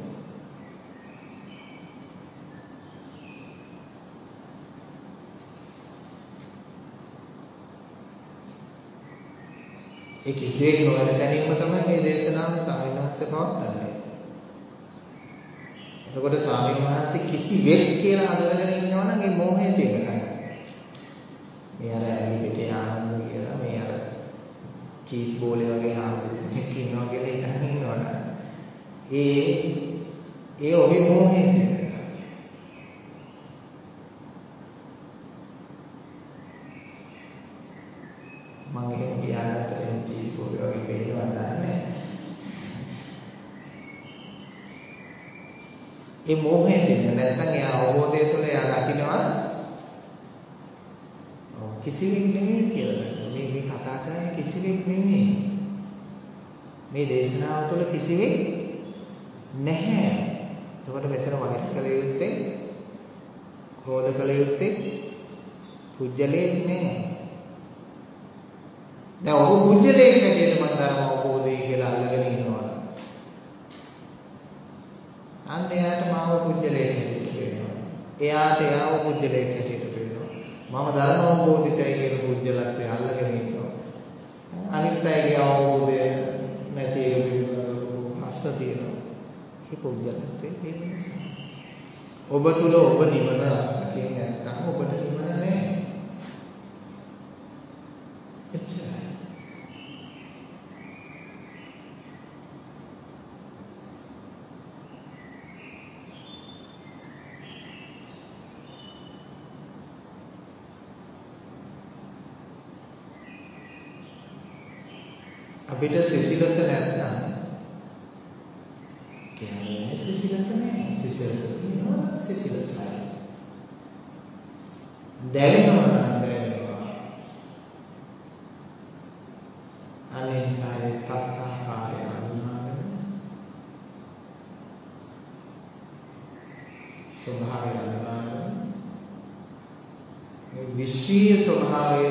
ඒ කිසිවෙක් නොවන තැනින්ම තමයි මේ දේශනාව ස්වාමීන් වහන්සේ පවත්වන්නේ. එතකොට ස්වාමීන් වහන්සේ කිසිවෙක් කියලා හඳුනගෙන ඉන්නවා නම් ඒ මෝහය තියෙනවා. මේ අර ඇලි පිටේ ආනන්ද කියලා මේ අර චීස් බෝලේ වගේ ආනන්දෙක් ඉන්නවා කියලා හිතන් ඉන්නවනේ. ඒ ඔබේ මෝහය තියෙනවා. මම එහෙම කියාගත්තට එහෙම චීස් බෝලේ වගේ පේනවා නැහැ. ඒ මෝහය තියෙන නැත්නම් ඒ අවබෝධය තුළ එයා දකින්නවා කිසිවෙක් නෙමෙයි කියලා. මේ කතා කරන්නේ කිසිවෙක් නෙමෙයි. මේ දේශනාව තුළ කිසිවෙක් නැහැ. එතකොට මෙතන වෛර කළ යුත්තේ, ක්‍රෝධ කළ යුත්තේ පුජ්‍යලේ නැහැ. දැන් ඔබ පුජ්‍යලේ හැටියට මම ධර්ම අවබෝධය කියලා අල්ලගෙන ඉන්නවා. අන්න එයාට මාව පුජ්‍යලේ හැටියට පේනවා. එයාට එයාව පුජ්‍යලේ හැටියට පේනවා. මම ධර්ම අවබෝධිතයි කියන පුජ්‍යලත්වය අල්ලගෙන ඉන්නවා. අනිත් අයගේ අවබෝධය නැති එක පිළිබඳව ප්‍රශ්න තියෙනවා. ඒ පුජ්‍යලත්වයේ තියෙන නිසා. ඔබ තුල ඔබ නිවන අත්දැකීම් නැත්නම් ඔබට නිවන නැහැ. එච්චරයි. අපිට සිසිලස නැත්නම් කියන්නේ සිසිලස නැහැ. සිසිලස තියෙනවා සිසිලසයි. දැනෙනවා නම් දැනෙනවා. අනිසාරේ තත්තාකාරය අනුමාන ස්වභාවය අනුමාන විශ්වීය ස්වභාවය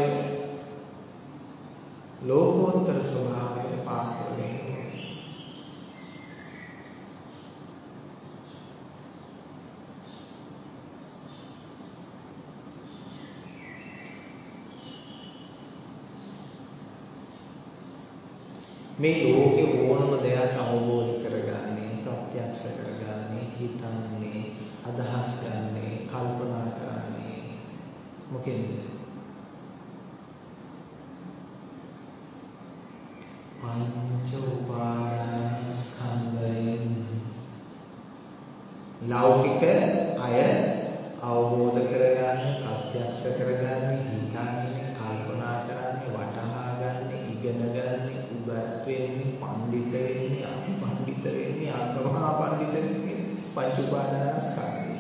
ලෝකෝත්තර ස්වභාවය පාත්‍ර වෙනවා. මේ ලෝකේ ඕනම දෙයක් අවබෝධ කරගන්නේ, ප්‍රත්‍යක්ෂ කරගන්නේ, හිතන්නේ, අදහස් ගන්නේ, කල්පනා කරන්නේ මොකෙන්ද? පංච උපාදානස්කන්ධයෙන්. ලෞකික එක අය අවබෝධ කරගන්න, ප්‍රත්‍යක්ෂ කරගන්න, හිතන්නේ, කල්පනා කරන්නේ, වටහා ගන්න, ඉගෙන ගන්න, උගත් වෙන්නේ, පඬිත වෙන්නේ, අපඬිත වෙන්නේ, අගමහා පඬිත වෙන්නේ පංච උපාදානස්කන්ධය.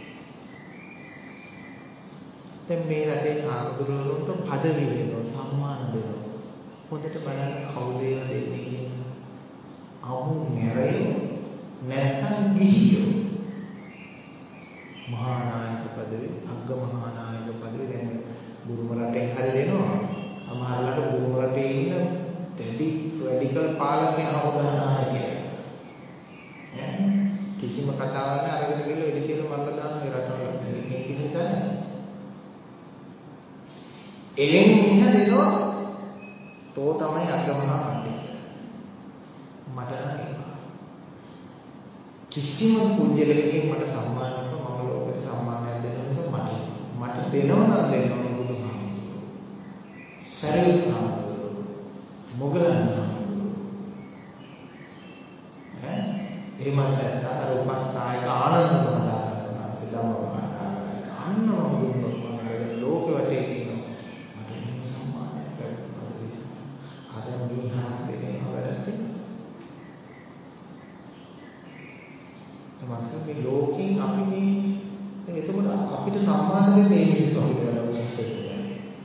දැන් මේ රටේ සාමුදුරුවන්ට පදවි දෙනවා, සම්මාන දෙනවා. හොඳට බලන්න කවුද ඒවා දෙන්නේ කියලා. අමු මැරෙයෝ නැත්නම් ගිහියෝ. මහා නායක පදවි, අග්ග මහා නායක පදවි දැන් බුරුම රටෙන් හරි දෙනවා. අමාරලට බුරුම රටේ ඉන්න දැඩි රැඩිකල් පාලකයන් හමුදා නායකයා. කිසිම කතාවක් නැහැ අරගෙන ගිහලා වෙඩි තියලා මරලා දාන ඒ රටවල මේක හිතන්නේ. එලෙන් මෙහෙ දෙනවා තෝ තමයි අග්ගමහා පඬිත. මට නම් කිසිම පුජ්‍යලකකින් මට සම්මානයක් මම ලෝකෙට සම්මානයක් දෙන්න නිසා මට දෙනවා නම් දෙනවා බුදුහාමුදුරුවෝ. සරියුත් හාමුදුරුවෝ. මොගලන් හාමුදුරුවෝ. එහෙම නැත්නම් අර උපස්ථායක ආනන්ද මහ රහතන් වහන්සේ ධම්මපාණාගාරික අන්නම දුන්නොත් මම අර ලෝකෙ වටේ කියනවා මට එහෙම සම්මානයක් ලැබුණා. අර මීහරක් දෙන්නේ අවරස්ති. මේ ලෝකෙන් අපි මේ එතකොට අපිට සම්මාන දෙන්නේ මේ මිනිස්සු අපිට වඩා උසස් වෙනවා.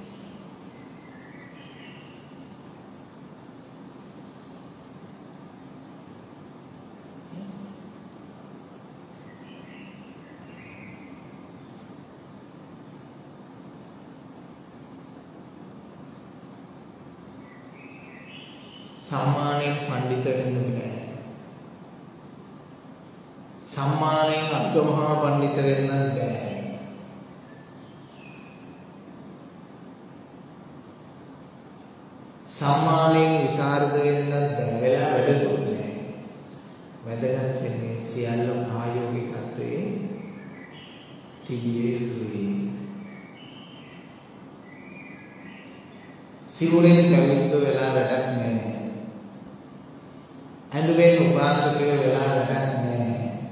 සම්මානෙන් පඬිත වෙන්න බෑ. සම්මානෙන් අග්ගමහා පඬිත වෙන්න බෑ. සම්මානෙන් විසරද වෙන්න බෑ. වෙලා වැඩකුත් නෑ. වැදගත් වෙන්නේ සියල්ල ප්‍රායෝගිකත්වයේ තිබිය යුතුයි. සිවුරෙන් පැවිද්ද වෙලා වැඩක් නෑ. ඇඳුමෙන් උපාසකයෝ වෙලා වැඩක් නෑ.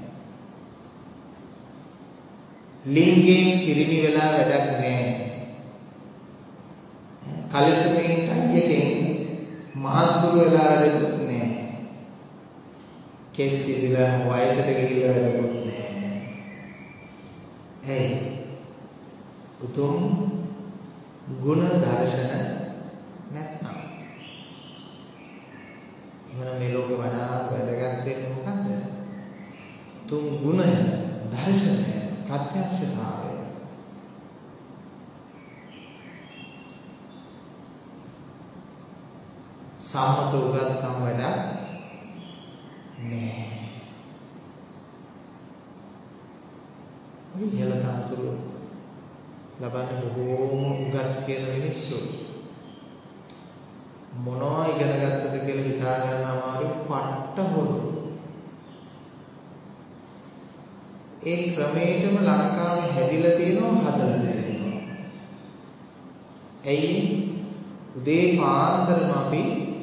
ලිංගයෙන් පිරිමි වෙලා වැඩක් නෑ. කලසමෙන් කයියෙන් මහත්තුරු වෙලා වැඩකුත් නෑ. කෙස් ඉදිලා වයසට ගිහිල්ලා වැඩකුත් නෑ. ඇයි? උතුම් ගුණ දර්ශන නැත්නම් එහෙනම් මේ ලෝකේ වඩා වැදගත් වෙන්නේ මොකද්ද? උතුම් ගුණය, දර්ශනය, ප්‍රත්‍යක්ෂතාවය. සම්මත උගත්කම් වැඩක් නෑ. ඔය ඉහළ තනතුරු ලබන්න බොහෝම උගත් කියන මිනිස්සු මොනවා ඉගෙන ගත්තද කියලා හිතා ගන්න අමාරු පට්ට හොරු. ඒ ක්‍රමයටම ලංකාවේ හැදිලා තියෙනවා හදලා තියෙනවා. ඇයි උදේ පාන්දරම අපි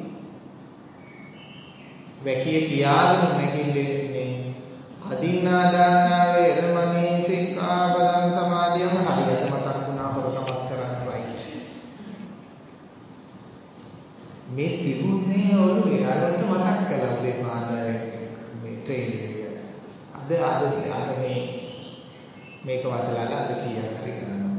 වැකිය කියාගෙන නැගිටින්නේ අදින්නාදානා වේරමණී සික්ඛාපදං සමාදියම හරියට මතක් වුණා හොරකමක් කරන්න රයිට්. මේ තිබුණේ ඔළුවේ අරකට මතක් කළා උදේ පාන්දර මේ ට්‍රේනින් එක. අද මේක වටලාලා අද කීයක් හරි කරනවා.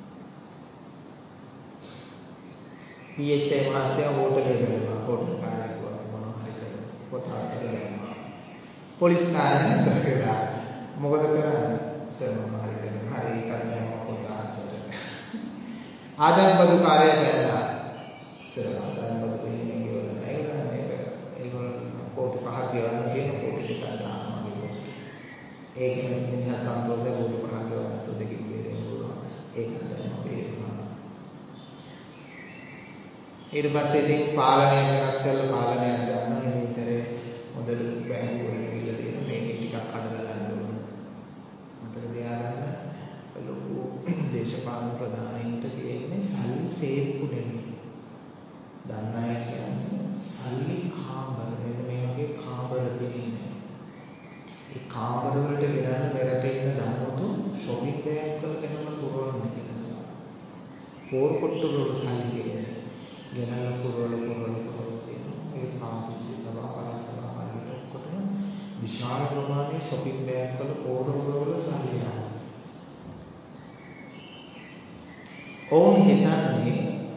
PHA මාත්‍යා හෝටලේ ගියා හෝටල් කාර්යයක් මොනවා හරි කරලා පොත අතට දැම්මා. පොලිස් කාර්යයක් කරලා මොකද කරන්නේ? සර්වම හරි කරනවා. හරි කල්යම පොත අතට. ආදායම්බදු කාර්යය කරනවා. සර්වම ආදායම්බදු දෙන්නේ කියලා නෑ මේක. ඒගොල්ලෝ කෝටි 5ක් ගෙවන්න කියන කෝටි 2ක් දානවා මේක. ඒකෙන් මිනිහා සම්පූර්ණ කෝටි 5ක් ගෙවන්න තු දෙකකින් බේරෙන්න පුළුවන්. ඒක තමයි බේරෙනවා. ඊට පස්සේ ඉතින් පාලනය වෙනස් කරලා පාලනයක් ගන්න මේ ඉතරේ හොඳ බැංකුව වල ගිහලා තියෙන මේක ටිකක් අඩලා ගන්න ඕන. මතක තියාගන්න ලොකු දේශපාලන ප්‍රධානීන්ට තියෙන්නේ සල්ලි සේප්පු නෙමෙයි. දන්න අය කියන්නේ සල්ලි කාමර. මෙන්න මේ වගේ කාමර තියෙන්නේ. ඒ කාමර වලට ගෙනල්ලා මෙරටේ පෝර කොට්ටවල සල්ලි කියන්නේ. ගෙනල්ලා පුරවල තියෙනවා. ඒ පාවිච්චි සභා පරාසභා වල ඔක්කොටම විශාල ප්‍රමාණයේ shopping bag වල පෝරවල සල්ලි යනවා. ඕන් හිතන්නේ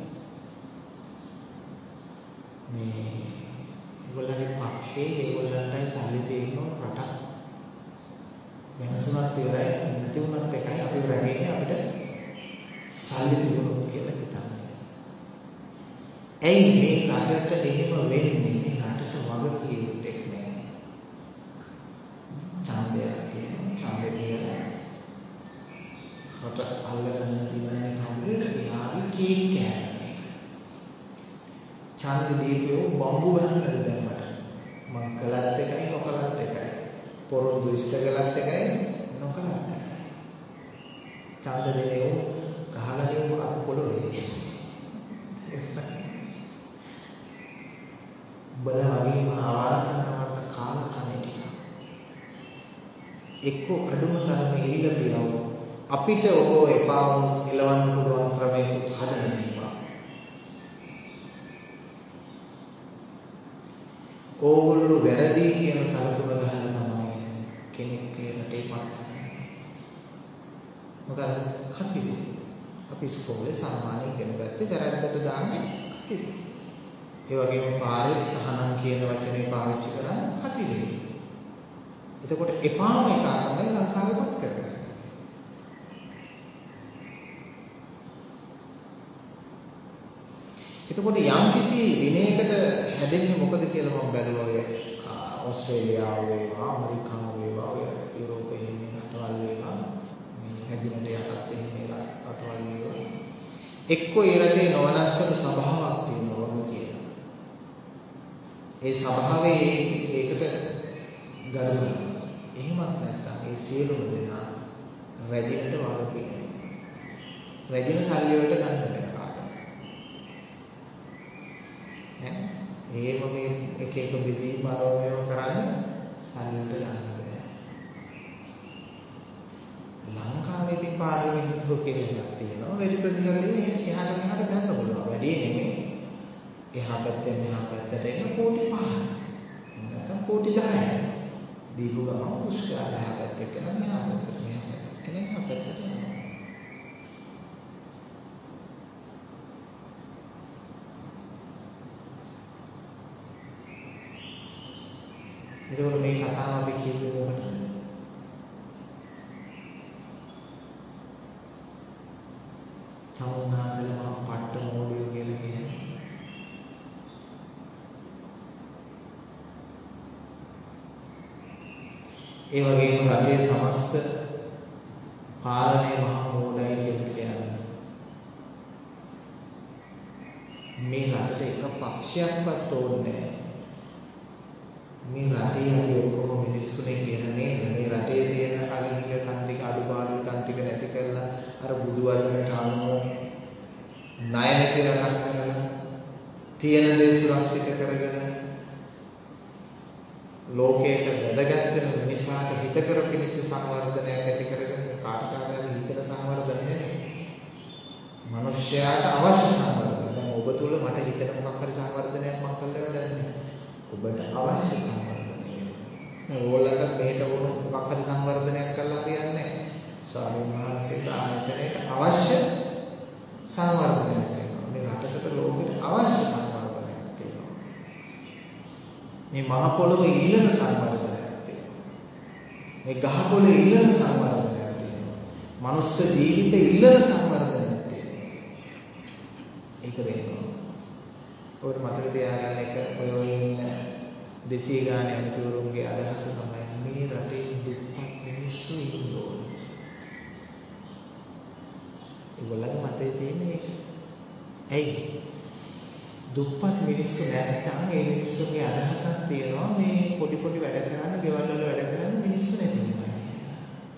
මේ ඒගොල්ලන්ගේ පක්ෂේ ඒගොල්ලන්ටයි සල්ලි දෙන්න රටක් වෙනසුණත් ඉවරයි නැති වුණත් එකයි අපි රැගෙන්නේ අපිට සල්ලි තිබුණොත් කියලා හිතන්නේ. ඇයි මේ රටට එහෙම වෙන්නේ? මේ රටට වග කියුත්තේ නෑ. ඡන්දය කියනවා ඡන්දය කියලා. රට අල්ලගන්න දිනන්නේ කවුද? යාවි කේක් කෑමනේ. ඡන්ද දීපෝ බම්බු ගහන්නද දැම්මට. මං කළත් එකයි නොකළත් එකයි. පොරොන්දු ඉෂ්ට කළත් එකයි නොකළත් එකයි. ඡන්ද දෙනේ ගහලා නේ අත් පොළොවේ. බල වගේම අවාසනාවන්ත කාල කන්නේ ටික. එක්ක අඩුම තරමේ ඉරිලා තියව අපිට ඕක එපා වුණොත් එලවන්න පුළුවන් ක්‍රමයක හදන්න තිබා. ඕගොල්ලෝ වැරදි කියන සලකුණ ගහලා තමයි කෙනෙක් රටේ පටලන්නේ. මොකද කතිදු අපි ඉස්කෝලේ සාමාන්‍ය ඉගෙන ගත්තේ වැරද්දට දාන්නේ කතිදු. ඒ වගේම පාරේ තහනම් කියන වචනේ පාවිච්චි කරන්නේ කතිදු. එතකොට එපාම එක තමයි ලංකාවේවත් කරන්නේ. එතකොට යම් කිසි දිනයකට හැදෙන්නේ මොකද කියලා මම බැලුවා ඔය ඕස්ට්‍රේලියාව වේවා ඇමරිකාව වේවා ඔය යුරෝපයේ රටවල් වේවා මේ හැදිනට යටත් ඉන්නේ රටවල් වේවා එක්කෝ ඒ රටේ නොවනස්සක සභාවක් තියෙනවා වගේ කියලා. ඒ සභාවේ ඒකට ගරු කරනවා. එහෙමත් නැත්නම් ඒ සියලුම දෙනා රැජිනට වගේ කියනවා. රැජින සල්ලි වලට ගන්න බෑ. එහෙම මේ එක එක බෙදී බලවේව කරන්නේ සල්ලිට ගන්න බෑ. ලංකාවේ ඉතින් පාර්ලිමේන්තුව කියලා තියෙනවා. වැඩි ප්‍රතිශතයෙන් එහාට මෙහාට ගන්න පුළුවන්. වැඩි නෙමෙයි. එහා පැත්තෙන් මෙහා පැත්තට එන කෝටි 5. නැත්නම් කෝටි 10. දීපු ගමන් පුස්කාල එහා පැත්තේ කරන මෙහා පැත්තට මෙහා පැත්තට කෙනෙක් එහා පැත්තට යනවා. එතකොට මේ කතාව අපි කියන්නේ මොකටද? සමුනාදලම පට්ට මොඩියෝ කියලා කියන්නේ. ඒ වගේම රටේ සමස්ත පාලනය මහා මෝඩයි කියලා කියන්නේ. මේ රටට එක පක්ෂයක්වත් ඕනේ නැහැ. මේ රටේ අපි ඔක්කොම මිනිස්සුනේ කියන නේද? මේ රටේ තියෙන අලිහික කන්තික අඩුපාඩු කන්තික නැති කරලා අර බුදු වචනට අනුව ණය නැති රටක් කරලා තියෙන දේ සුරක්ෂිත කරගෙන ලෝකයට වැදගත් වෙන මිනිසාට හිත කර පිණිස සංවර්ධනයක් ඇති කරගෙන කාටකාරයන් හිතට සංවර්ධනය නෙමෙයි. මිනිස්යාට අවශ්‍ය සංවර්ධනය. දැන් ඔබ තුල මට හිතට මොකක් හරි සංවර්ධනයක් මම කළා වැඩක් නෑ. ඔබට අවශ්‍ය සංවර්ධනය. ඕගොල්ලන්ට මේට වුණු මොකක් හරි සංවර්ධනයක් කළා කියන්නේ නැහැ. ස්වාමීන් වහන්සේට ආයතනයට අවශ්‍ය සංවර්ධනයක් තියෙනවා. මේ රටකට ලෝකෙට අවශ්‍ය සංවර්ධනයක් තියෙනවා. මේ මහ පොළොවේ ඉහළ සංවර්ධනයක් තියෙනවා. මේ ගහ පොළේ ඉහළ සංවර්ධනයක් තියෙනවා. මනුස්ස ජීවිත ඉහළ සංවර්ධනයක් තියෙනවා. ඒක වෙනවා. ඔබට මතක තියාගන්න එක ඔය ඉන්න 200 ගානේ අමුතුරුන්ගේ අදහස තමයි මේ රටේ දුප්පත් මිනිස්සු ඉන්න ඕනේ. ඒගොල්ලන්ගේ මතේ තියෙන එක. ඇයි? දුප්පත් මිනිස්සු නැත්නම් ඒ මිනිස්සුගේ අදහසක් තියෙනවා මේ පොඩි පොඩි වැඩ කරන්න, ගෙවල් වල වැඩ කරන්න මිනිස්සු නැති වෙනවා කියලා.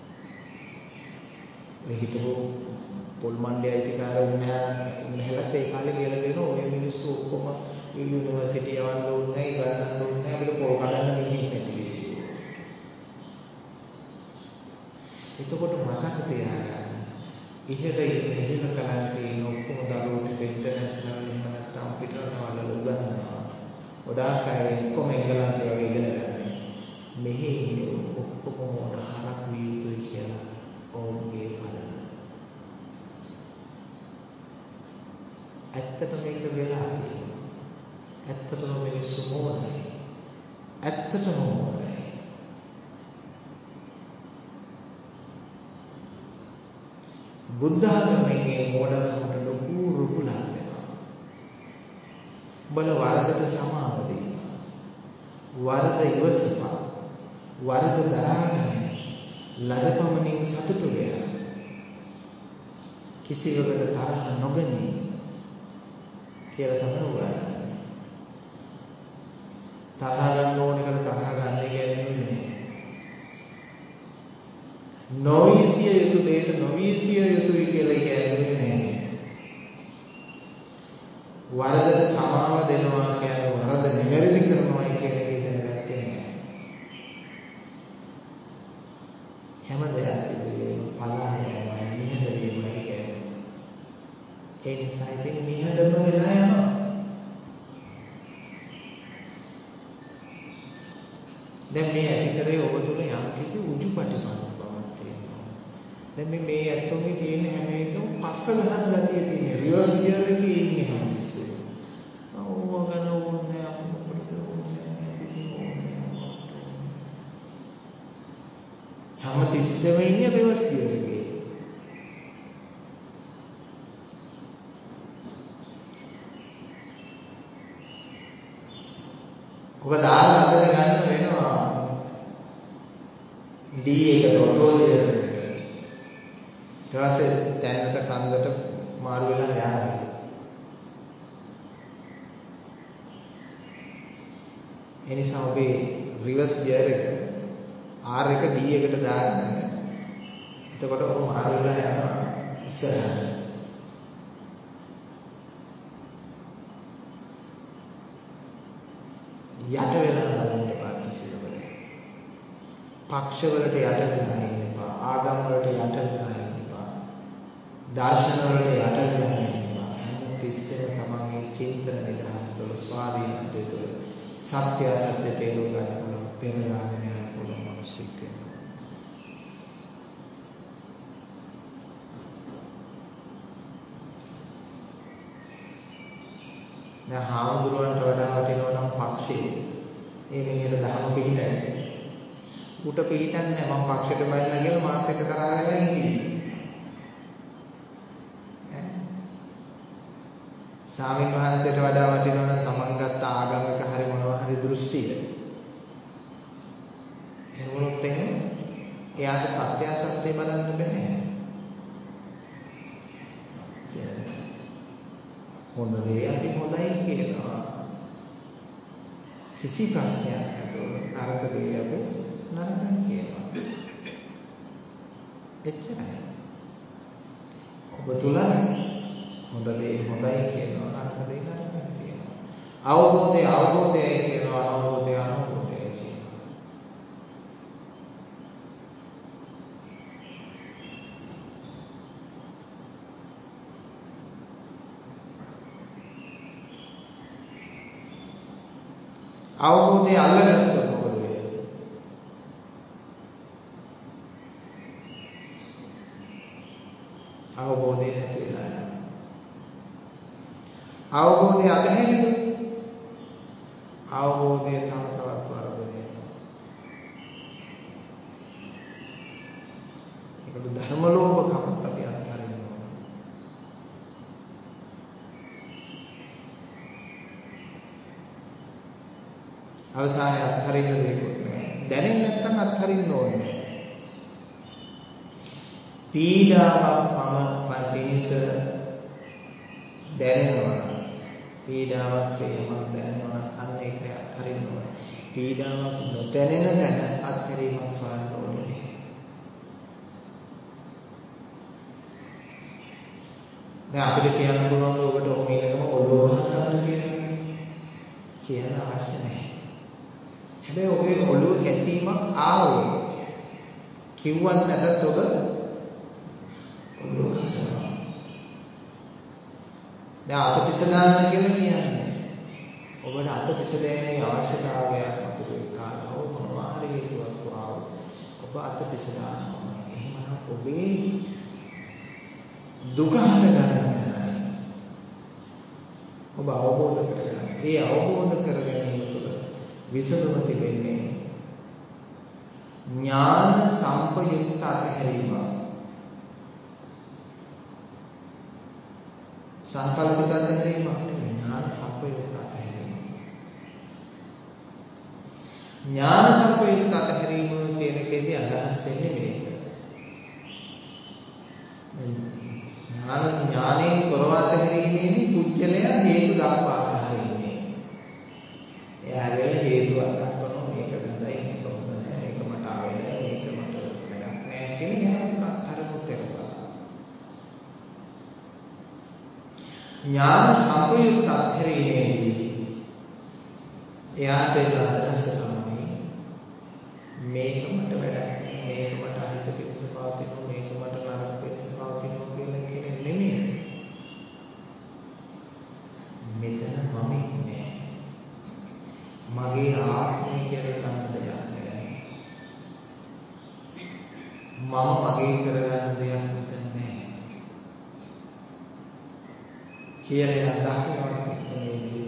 ඔය හිතපො පොල් මණ්ඩේ අයිතිකාර උන්නහලත් ඒ කාලේ කියලා දෙනවා ඔය මිනිස්සු ඔක්කොම යුනිවර්සිටි යවන්න ඕනේ නැහැ, ගන්න ඕනේ නැහැ, අපිට පොල් කඩන්න මිනිහෙක් නැති වෙයි. එතකොට මතක තියාගන්න ඉහළ කලන්තේ ඉන්න ඔක්කොම ඇත්තටම මේක වෙලා තියෙනවා. ඇත්තටම මිනිස්සු මෝඩයි. ඇත්තටම මෝඩයි. බුද්ධ ආගමේ මෝඩකමට ලොකු රුකුලක් දෙනවා. බල වරදට සමාව දෙන්න. වරද ඉවසපා. වරද දරාගෙන ලදපමණින් සතුටු වෙලා. කිසිවකට තරහ නොගනී කියලා තමයි උගන්වන්නේ. තරහ ගන්න ඕනකට තරහ ගන්න කියන්නේ නෙමෙයි. නොවිසිය යුතු දෙයට නොවිසිය යුතුයි කියලා කියන්නේ නෑ. වරදට සමාව දෙනවා කියන්නේ වරද නිවැරදි කරනවා කියන එක ඉගෙන ගත්තේ නෑ. හැම දෙයක් ඉදිරියේ පලා යනවා නිහඬ වීමයි කියන්නේ. ඒ නිසා ඉතින් නිහඬම වෙලා යනවා. දැන් මේ ඇතිකරේ ඔබ තුල යම් කිසි උජුපටිපන්න බවක් තියෙනවා. දැන් මේ ඇත්තෝගේ තියෙන හැම එකම පස්ස ගහන ගතිය තියෙන රිවර්ස් ගියර් එකේ ඉන්නේ හැමතිස්සෙම. ඕව ගන්න ඕනේ අපිට හැමතිස්සෙම ඉන්නේ රිවර්ස් ගියර් එකේ. ඔබ දාන අතර ගන්න වෙනවා D එකට ඔටෝ ගියර් එකට. ඊට පස්සේ තැනකට කන්දට මාරු වෙලා යනවා. ඒ නිසා ඔබේ රිවර්ස් ගියර් එක R එක D එකට දාගන්න. එතකොට ඔබ මාරු වෙලා යනවා ඉස්සරහට. යට වෙලා බලන්න එපා කිසිවකට. පක්ෂ වලට යට වෙලා ඉන්න එපා. ආගම් වලට යට වෙලා ඉන්න එපා. දර්ශන වලට යට වෙලා ඉන්න එපා. හැම තිස්සෙම තමන්ගේ චින්තන නිදහස් තුළ ස්වාධීනත්වය තුළ සත්‍ය අසත්‍ය තේරුම් ගන්න පුළුවන් පෙරලාගෙන යන පුළුවන් මිනිස්සෙක් වෙනවා. දැන් හාමුදුරුවන්ට වඩා වටිනවා නම් පක්ෂේ. ඒ මිනිහට දහම පිළිදැයි. උට පිළිතන්නේ නැහැ මම පක්ෂයට බයිලා කියලා මාත් එක්ක තරහ වෙලා ඉන්නේ. ස්වාමීන් වහන්සේට වඩා වටිනවා නම් තමන් ගත්ත ආගමික හරි මොනවා හරි දෘෂ්ටිය. එහෙමනොත් එහෙම එයාට සත්‍ය අසත්‍ය බලන්න බෑ. හොඳ දේ අපි හොඳයි කියනවා. කිසි ප්‍රශ්නයක් නැතුව නරක දේ අපි නරකයි කියනවා. එච්චරයි. ඔබ තුල හොඳ දේ හොඳයි කියනවා නරක දේ නරකයි කියනවා. අවබෝධය අවබෝධයයි කියනවා අනවබෝධය අනවබෝධයයි කියනවා. අවබෝධය අල්ලගත්තොත් මොකද වෙන්නේ? අවබෝධය නැති වෙලා යනවා. අවබෝධය අතහැරියොත් අවබෝධය තව තවත් වර්ධනය වෙනවා. ඒකට ධර්ම ලෝභකමත් අපි අත්හරින්න ඕන. අවසානයේ අත්හරින්න දෙයක් නෑ. දැනෙන්නේ නැත්නම් අත්හරින්න ඕනේ. පීඩාවක් පිණිස දැනෙනවා. පීඩාවක් සේමක් දැනෙනවා. අන්න ඒක අත්හරින්න ඕනේ. පීඩාවක් නොදැනෙන තැන අත්හැරීමක් සොයන්න ඕනේ. දැන් අපිට කියන්න පුළුවන් ඔබට ඔහොම ඉන්නකම ඔළුව ගහන්න කියලා. කියන්න අවශ්‍ය නැහැ. හැබැයි ඔබේ ඔළුව කැසීමක් ආවොත් කිව්වත් නැතත් ඔබ ඔළුව ගහනවා. දැන් අත පිටදාන්න කියලා කියන්නේ. ඔබට අත පිටදෑමේ අවශ්‍යතාවයක් අපිට කාලව මොනවා හරි හේතුවක් ආවොත් ඔබ අත පිටදානවා. එහෙමනම් ඔබේ දුක හට ගන්න ඔබ අවබෝධ කරගන්න. ඒ අවබෝධ කර ගැනීම තුළ විසඳුම තිබෙන්නේ ඥාන සම්පයුක්ත අතහැරීම. සංකල්පිත අතහැරීම නෙවෙයි, ඥාන සම්පයුක්ත අතහැරීම. ඥාන සම්පයුක්ත අතහැරීම කියන එකේදී අදහස් වෙන්නේ මේක. ඥානයෙන් තොරව අතහැරීමේදී පුජ්‍යලයා හේතු දක්වා අතහරින්නේ. එයා වෙන හේතුවක් දක්වනවා මේක ගඳයි මේක හොඳ නැහැ මේක මට ආවේ නැහැ මේක මට වැඩක් නැහැ කියලා එයා අත්හරිනුත් කරනවා. ඥාන සම්පයුක්ත අත්හැරීමේදී එයාට එන අදහස තමයි මේක මට වැඩක් නැහැ මේක මට අහිත පිටස පවතිනවා මේක මට නරක පිටස පවතිනවා කියලා කියන්නේ නෙමෙයි. මෙතන මම ඉන්නේ මගේ ආත්මය කියලා ගන්න දෙයක් නැහැ. මම මගේ කරගන්න දෙයක් මෙතන නැහැ. කියලා දකින්නවත් එක්කමේදී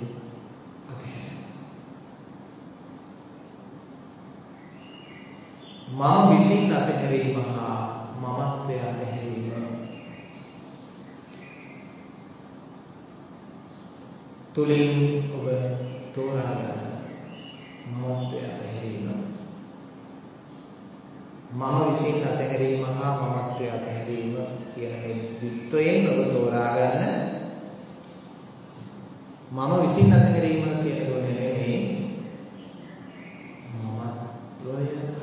මම විසින් අතහැරීම හා මමත්වය අතහැරීම තුලින් ඔබ තෝරා ගන්න මමත්වය අතහැරීම මම විසින් අතහැරීම හා මමත්වය අතහැරීම කියන මේ විත්වයෙන් ඔබ තෝරා ගන්න මම විසින් අතහැරීම කියන ගුණය නෙමෙයි මමත්වය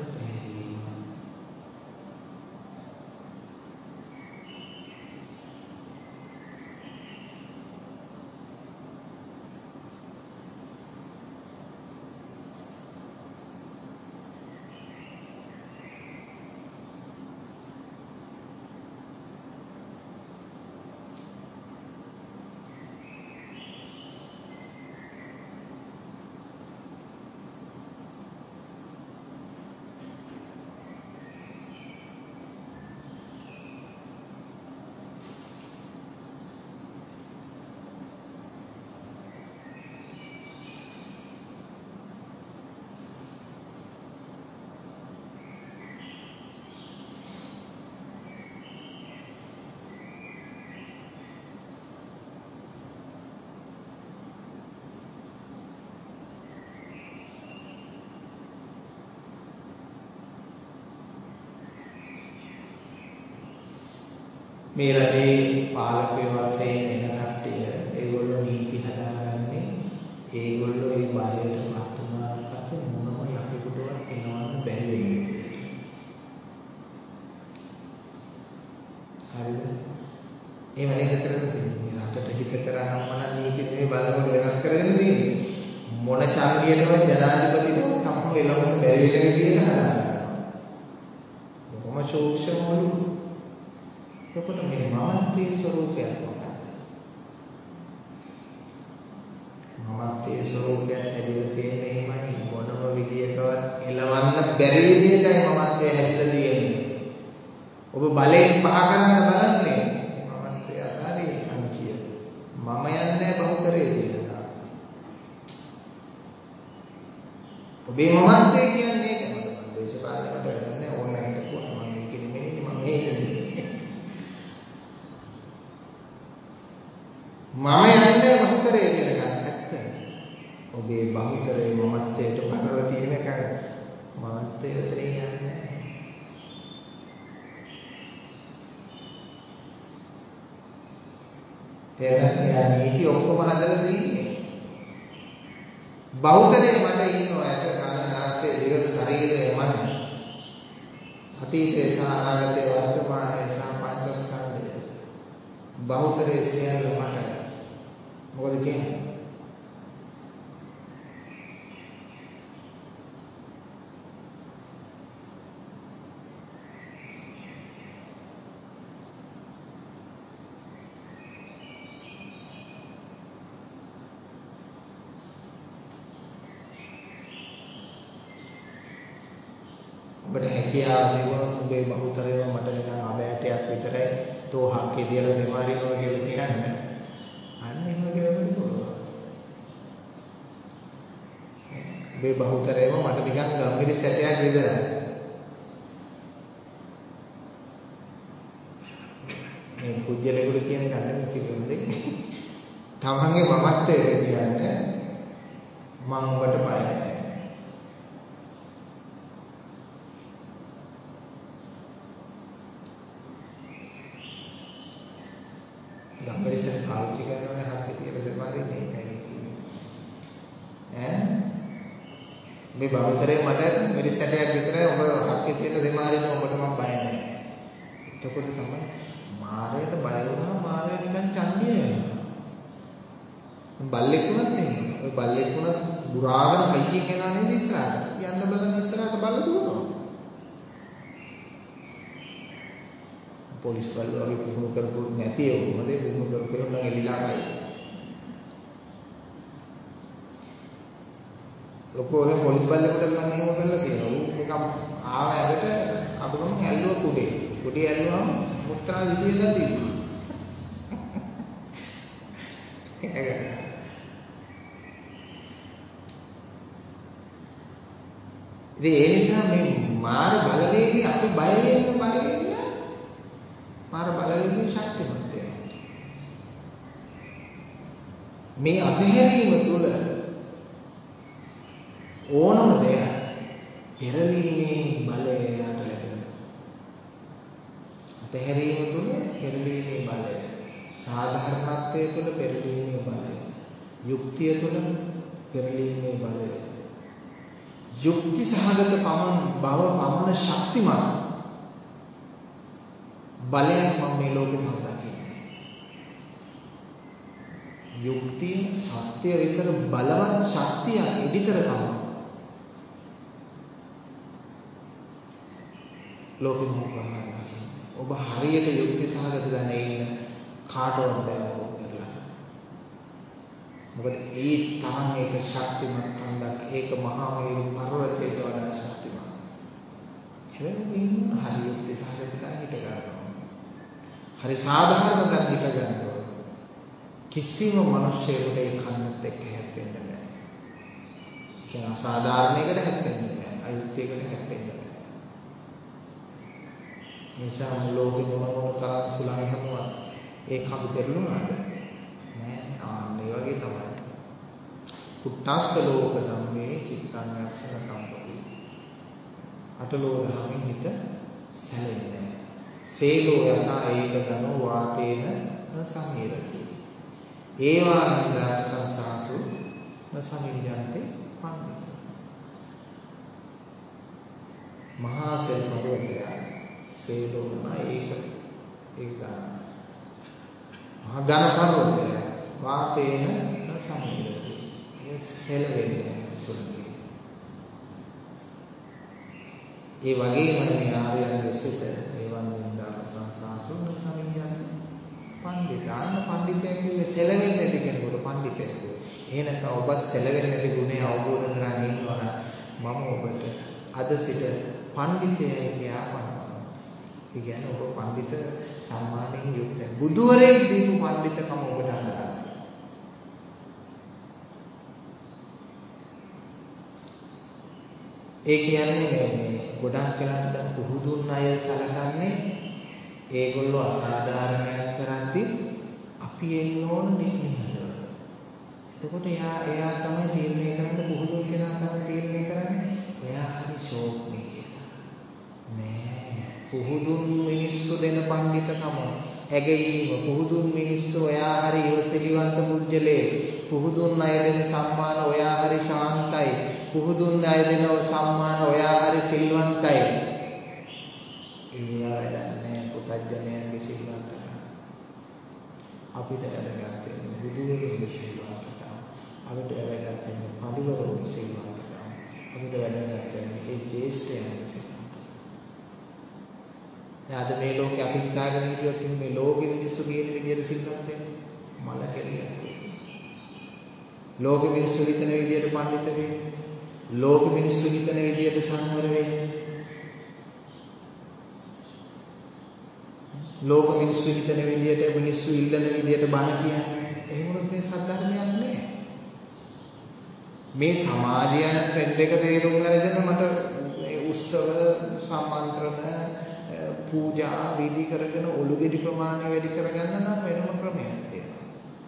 මේ රටේ පාලකයෝ වශයෙන් එන කට්ටිය ඒගොල්ලෝ නීති හදාගන්නේ ඒගොල්ලෝ ඒ බලයට පත් වුණාට පස්සේ මොනම යකෙකුටවත් එනවන්න බැරි වෙන්නේ. හරිද? ඒ වැඩේ කරන්නේ මේ රටට හිත කරනම් මොන නීති නෙමෙයි බලනකොට වෙනස් කරගෙන තියෙන්නේ. මොන චාරියටවත් ජනාධිපතිතුමා කම්ම එළවන්න බැරි වෙන විදිහට හදාගන්නවා. කොහොම සූක්ෂමවලු එතකොට මේ මමත්වයේ ස්වરૂපයක් මොකක්ද? මමත්වයේ ස්වરૂපයක් ඇදලා තියෙන්නේ එහෙමයි මොනම විදියකවත් එලවන්න බැරි විදියටයි මමත්වය ඇදලා තියෙන්නේ. ඔබ බලයෙන් පහ කරන්න බලන්නේ මමත්වය අතාරේ අංකිය. මම යන්නේ බහුතරේ කියලා. ඔබේ මමත්වය කියන්නේ ඒක මම දේශපාලනයට වැඩන්නේ ඕන හිටපුවා මම මේක නෙමෙයි මම මේක මම යන්නේ බහුතරේ කියන එකත් ඔබේ බහුතරේ මමත්වයට පරව තියෙනකන් මමත්වයට යන්නේ නැහැ. තේරෙන්නේ නීති ඔක්කොම හදලා තියෙන්නේ. බහුතරේ මට ඉන්නවා ඇස කන නාසය දිව ශරීරය මන. අතීතේ සහ අනාගතේ වර්තමානයේ සහ පංචස්කන්ධය. බහුතරේ සියල්ල මට මොකද කියන්නේ? ඔබට හැකියාව තිබුණොත් ඔබේ බහුතරයම මට නිකන් අබෑටයක් විතරයි තෝ හක්කේ තියලා දෙමාරිනවා කියලා කියන්නේ. අන්න එහෙම කියලා බලන්න පුළුවන්. මේ බහුතරයම මට නිකන් ගම්මිරි සැටයක් විතරයි. මේ පුජ්‍යලෙකුට කියන එක නෙමෙයි කිව්වොත් තමන්ගේ මමත්වයට කියන්නේ මම ඔබට බය නැහැ. ගම්මිරිසෙන් පාවිච්චි කරනවනේ හක්කේ තියලා දෙපාරේ මේකයි කියන්නේ. මේ බවතරේ මට මිරිස් සැටයක් විතරයි ඔබ හක්කේ තියලා දෙමාරින්න ඔබට මම බය නැහැ. එතකොට තමයි මාරයට බය වුණා මාරය නිකන් චන්දිය වෙනවා. බල්ලෙක් වුණත් එහෙම. ඔය බල්ලෙක් වුණත් බුරාගෙන හයියෙන් යනවා නේද ඉස්සරහට. යන්න බලන ඉස්සරහට බල්ල දුවනවා. පොලිස් වල වගේ පුහුණු කරපු නැති ඒ මොකද පුහුණු කරපු නම් එලිලාමයි. ලොකෝගේ පොලිස් බල්ලෙකුට නම් එහෙම කරලා තියෙනවා. ඌ නිකන් ආව ඇරට අබුගම ඇල්ලුව කුඩේ. කුඩේ ඇල්ලුවම මුත්‍රා විදියලා තිබුණා. ඉතින් ඒ නිසා මේ මාර බලවේගී අපි බය වෙන්න මාර බලවේගී ශක්තිමත් වෙනවා. මේ අධහැරීම තුළ ඕනම දෙයක් පෙරලීමේ බලය යට ලැබෙනවා. අධහැරීම තුළ පෙරලීමේ බලය, සාධාරණත්වයේ තුළ පෙරලීමේ බලය, යුක්තිය තුළ පෙරලීමේ බලය, යුක්ති සහගත බව පමණ ශක්තිමත් බලයක් මම මේ ලෝකෙ දකින්නේ. යුක්තිය සත්‍ය විතර බලවත් ශක්තියක් ඉදිතර තමයි ලෝකෙ මොකක්ද? ඔබ හරියට යුක්ති සහගත දැන ඉන්න කාටවත් බෑ කරලා. මොකද ඒ තරම් ඒක ශක්තිමත් කන්දක්, ඒක මහා මේරු පර්වතයට වඩා ශක්තිමත්. හැබැයි හරි යුක්ති සහගත දැන හිට ගන්නවා. හරි සාධාරණ දැන හිට ගන්නවා. කිසිම මිනිසෙකුට ඒ කන්නත් එක්ක හැප්පෙන්න බෑ. කියන අසාධාරණයකට හැප්පෙන්න බෑ. අයුක්තියකට හැප්පෙන්න බෑ. නිසා ලෝකෙ මොන තරම් සුළං හැමුවත් ඒ කපු පෙරළුණාද? නෑ. ආන්නේ වගේ තමයි. කුට්ටස්ස ලෝක ධම්මේ චිත්තං යස්සන කම්පති. අටලෝ ධම්මේ හිත සැලෙන්නේ. සේලෝ යතා ඒක ධනෝ වාතේන සමීරති. ඒවා නිදා සංසාසු සමිඤ්ඤන්තේ පන්ති. මහා සෙල් පර්වතය සේලෝ යනා ඒක ගන්න. මහා ඝන පර්වතය වාතේන සමීරති. ඒ සෙලවෙන්නේ සුළුයි. ඒ වගේම මේ ආර්යයන් විසිත ඒවන් නිදා සංසාසු සමිඤ්ඤන්තේ පඬිතාන පඬිතෙක් කිව්වේ සැලෙන්නේ නැති කෙනෙකුට පඬිතෙක් කිව්වේ. එහෙනම් ඔබත් සැලෙන්නේ නැති ගුණය අවබෝධ කරගන්න ඉන්නවා මම ඔබට අද සිට පඬිතයයි කියා පනවනවා. ඒ කියන්නේ ඔබ පඬිත සම්මානයෙන් යුක්තයි. බුදුවරයෙක් දීපු පඬිතකම ඔබට අඳලා. ඒ කියන්නේ මේ ගොඩාක් වෙලාවට දැන් පුහුදුන් අය සලකන්නේ ඒගොල්ලෝ අසාධාරණයක් කරද්දී අපි එන්න ඕන නිහඬව. එතකොට එයා තමයි තීරණය කරන්න පුහුදුන් කෙනා තමයි තීරණය කරන්නේ. එයා හරි ෂෝක් නේ කියලා. නෑ. පුහුදුන් මිනිස්සු දෙන පඬිතකම ඇගීම පුහුදුන් මිනිස්සු ඔයා හරි ඉවසිලිවන්ත පුජ්‍යලේ පුහුදුන් අය දෙන සම්මාන ඔයා හරි ශාන්තයි පුහුදුන් අය දෙන සම්මාන ඔයා හරි සිල්වන්තයි. ඒවා වැඩන්නේ පුතඥයන්ගේ සිල්වන්තකම. අපිට වැඩගත්තේ බුදුවරුන්ගේ සිල්වන්තකම. අපිට වැඩගත්තේ පඬිවරුන්ගේ සිල්වන්තකම. අපිට වැඩගත්තේ ඒ ජේෂ්ඨයන්ගේ සිල්වන්තකම. අද මේ ලෝකේ අපි හිතාගෙන හිටියොත් මේ ලෝකෙ මිනිස්සු කියන විදිහට සිල්වත් වෙන්නේ මල කෙලියක්. ලෝකෙ මිනිස්සු හිතන විදිහට පඬිත වෙන්නේ. ලෝකෙ මිනිස්සු හිතන විදිහට සංවර වෙන්නේ. ලෝක මිනිස්සු හිතන විදිහට මිනිස්සු ඉල්ලන විදිහට බණ කියන්නේ එහෙම උනත් මේ සත්‍යධර්මයක් නෑ. මේ සමාජයන ට්‍රෙන්ඩ් එක තේරුම් අරගෙන මට මේ උත්සව සම්මන්ත්‍රණ පූජා විධි කරගෙන ඔලු ගෙඩි ප්‍රමාණය වැඩි කරගන්න නම් වෙනම ක්‍රමයක් තියෙනවා.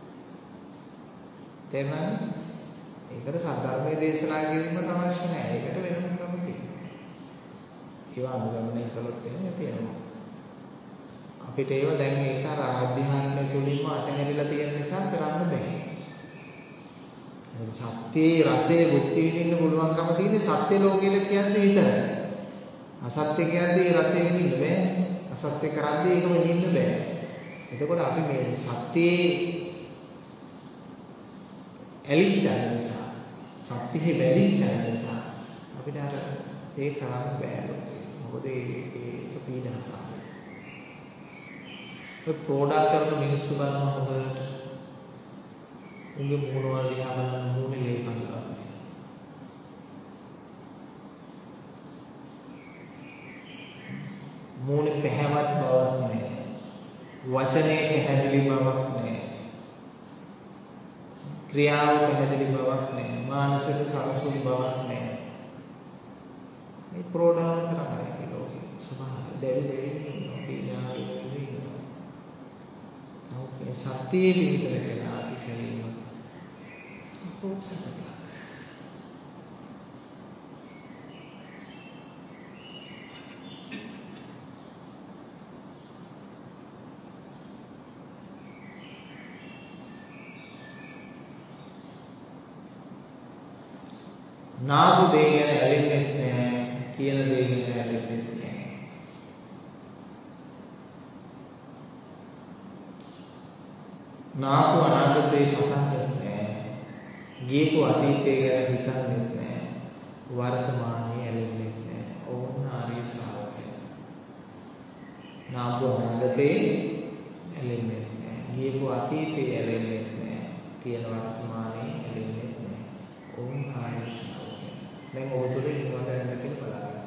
තේරුණාද? ඒකට සද්ධර්මයේ දේශනා කිරීමට අවශ්‍ය නැහැ. ඒකට වෙනම ක්‍රම තියෙනවා. ඒවා අනුගමනය කළොත් එහෙම තියෙනවා. අපිට ඒව දැන් ඒක අර ආධ්‍යාත්මය තුලින්ම අතහැරිලා තියෙන නිසා කරන්න බෑ. සත්‍යයේ රසයේ භුක්ති විඳින්න පුළුවන්කම තියෙන්නේ සත්‍ය ලෝකෙට කියන්නේ විතරයි. අසත්‍ය කියන්නේ රසය විඳින්න බෑ. අසත්‍ය කරද්දී ඒක විඳින්න බෑ. එතකොට අපි මේ සත්‍යයේ ඇලිච්ච නිසා සත්‍යෙහි බැඳිච්ච නිසා අපිට අර ඒක කරන්න බෑ ලෝකේ. මොකද ඒක පීඩනකාරී. ඔය ප්‍රෝඩා කරන මිනිස්සු ගන්න හොඳට උන්ගේ මූණ වල දිහා බලන මූණේ ලේ කඳක් නෑ. මූණේ පැහැවත් බවක් නෑ. වචනේ පැහැදිලි බවක් නෑ. ක්‍රියාව පැහැදිලි බවක් නෑ. මානසික සංසුන් බවක් නෑ. මේ ප්‍රෝඩාව කරන්නේ ලෝකේ සමාන දෙවි ඉන්නවා පීඩාවේ ඉන්නවා. ඔකේ සත්‍යයේ විතර කියලා අතිශයින්ම උත්සාහයක්. නාපු දේ ගැන ඇලෙන්නේ නැහැ, කියන දේ ගැන ඇලෙන්නේ නැහැ. නාපු අනාගතේ පතන්නේ නැහැ, ගියපු අතීතේ ගැන හිතන්නේ නැහැ, වර්තමානයේ ඇලෙන්නේ නැහැ. ඕන ආර්ය ශ්‍රාවකය. නාපු අනාගතේ ඇලෙන්නේ නැහැ, ගියපු අතීතේ ඇලෙන්නේ නැහැ, තියෙන වර්තමානයේ ඇලෙන්නේ නැහැ. ඕන ආර්ය ශ්‍රාවකය. දැන් ඔබ තුළ ඉන්නවද නැද්ද කියලා බලන්න.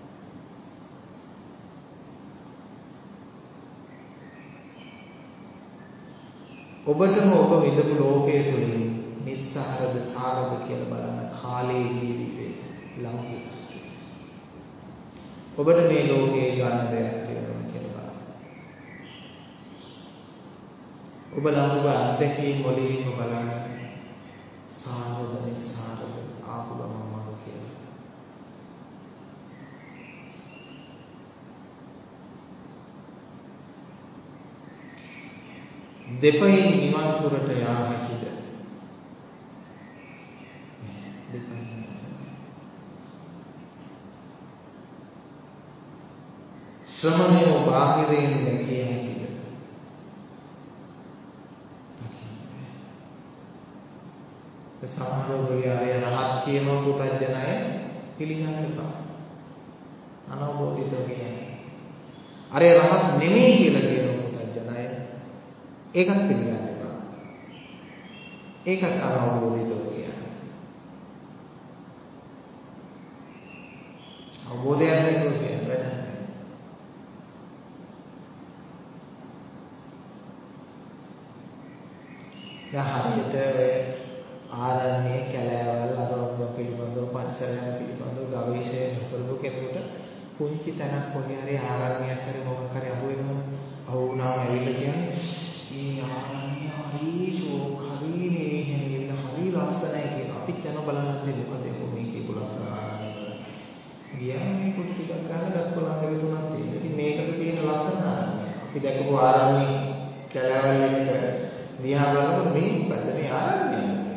ඔබටම ඔබ විඳපු ලෝකයේ තුලින් නිස්සාරද සාරද කියලා බලන්න කාලයේ ජීවිතේ ලෞකික. ඔබට මේ ලෝකේ ගන්න දෙයක් තියෙනවා කියලා බලන්න. ඔබ ලංගුව අත්දැකීම් වලින්ම බලන්න සාරද නිස්සාරද ආපු ගමන් මඟ කියලා. දෙපයින් නිවන් පුරට යා හැකිද? දෙපයින්. ශ්‍රමණය බාහිරින් දැකිය හැකිද? සමහරවිට රහත් කියන පුතඥය පිළිගන්න එපා. අනවබෝධිතව කියන්නේ. අර රහත් නෙමෙයි කියලා කියන පුතඥය ඒකත් පිළිගන්න එපා. ඒකත් අනවබෝධිතව කියන්නේ. අවබෝධයක් නැතුව කියන්නේ වැඩ නැහැ. දැන් හරියට ඔය ආරණ්‍ය කැලෑවල් අරෝම පිළිබඳව පරිසරයන් පිළිබඳව ගවේෂණය කරපු කෙනෙකුට පුංචි තැනක් කොහේ හරි ආරණ්‍යයක් හරි මොකක් හරි අහු වෙනවනේ. අහු වුණාම ඇවිල්ලා කියන්නේ මේ ආරණ්‍ය හරි ෂෝක් හරි මේ හැංගිලා හරි ලස්සනයි කියලා. අපි යන බලන්නත් මොකද මේකේ ලස්සන ආරණ්‍ය වල. ගියා මේ කුටි ටිකක් ගන්න ගස්කොළන් දෙක තුනක් තියෙනවා. ඉතින් මේකට තියෙන ලස්සන ආරණ්‍ය. අපි දැකපු ආරණ්‍ය කැලෑවල් එක දිහා බලනකොට මේ මොකද මේ ආරණ්‍ය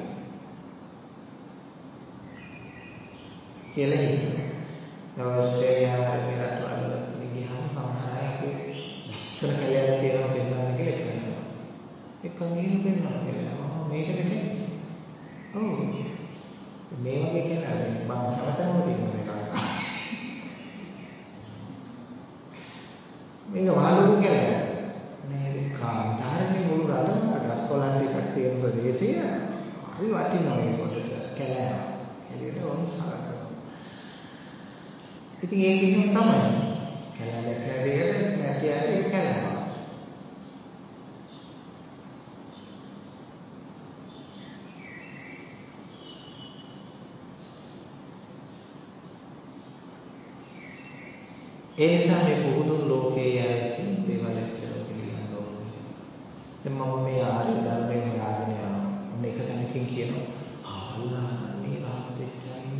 කියලා හිතනවා. ඔස්ට්‍රේලියාව වගේ රටවල් වල ගියාම සමහර අය අපි ලස්සන කැලෑවක් තියෙනවා දෙන්නා කියලා කියනවා. ඒක කංගින් වෙනවා කියලා. මේකට කියන්නේ. ඔව්. මේ වගේ කැලෑවක් මම හැමතැනම තියෙනවා මේක. මේක වහලුණු කැලෑවක්. නේද? කාන්තාරනේ මුළු රටම ගස්කොළන් ටිකක් තියෙන ප්‍රදේශය. හරි වටිනවා මේ කොටස කැලෑව. එළියට වොන් සලකනවා. ඉතින් ඒක එහෙම තමයි. කැලෑ දැක්ලා දෙයට කියන්නේ ඒක කැලෑව. ඒ නිසා මේ පුදුන් ලෝකයේ යයි දේවල් එච්චර පිළිගන්න ඕනේ. දැන් මම මේ ආර්ය ධර්මයේ හොයාගෙන යනවා. ඔන්න එක තැනකින් කියනවා ආවල්ලාන්නේ රාමතෙච්චයි.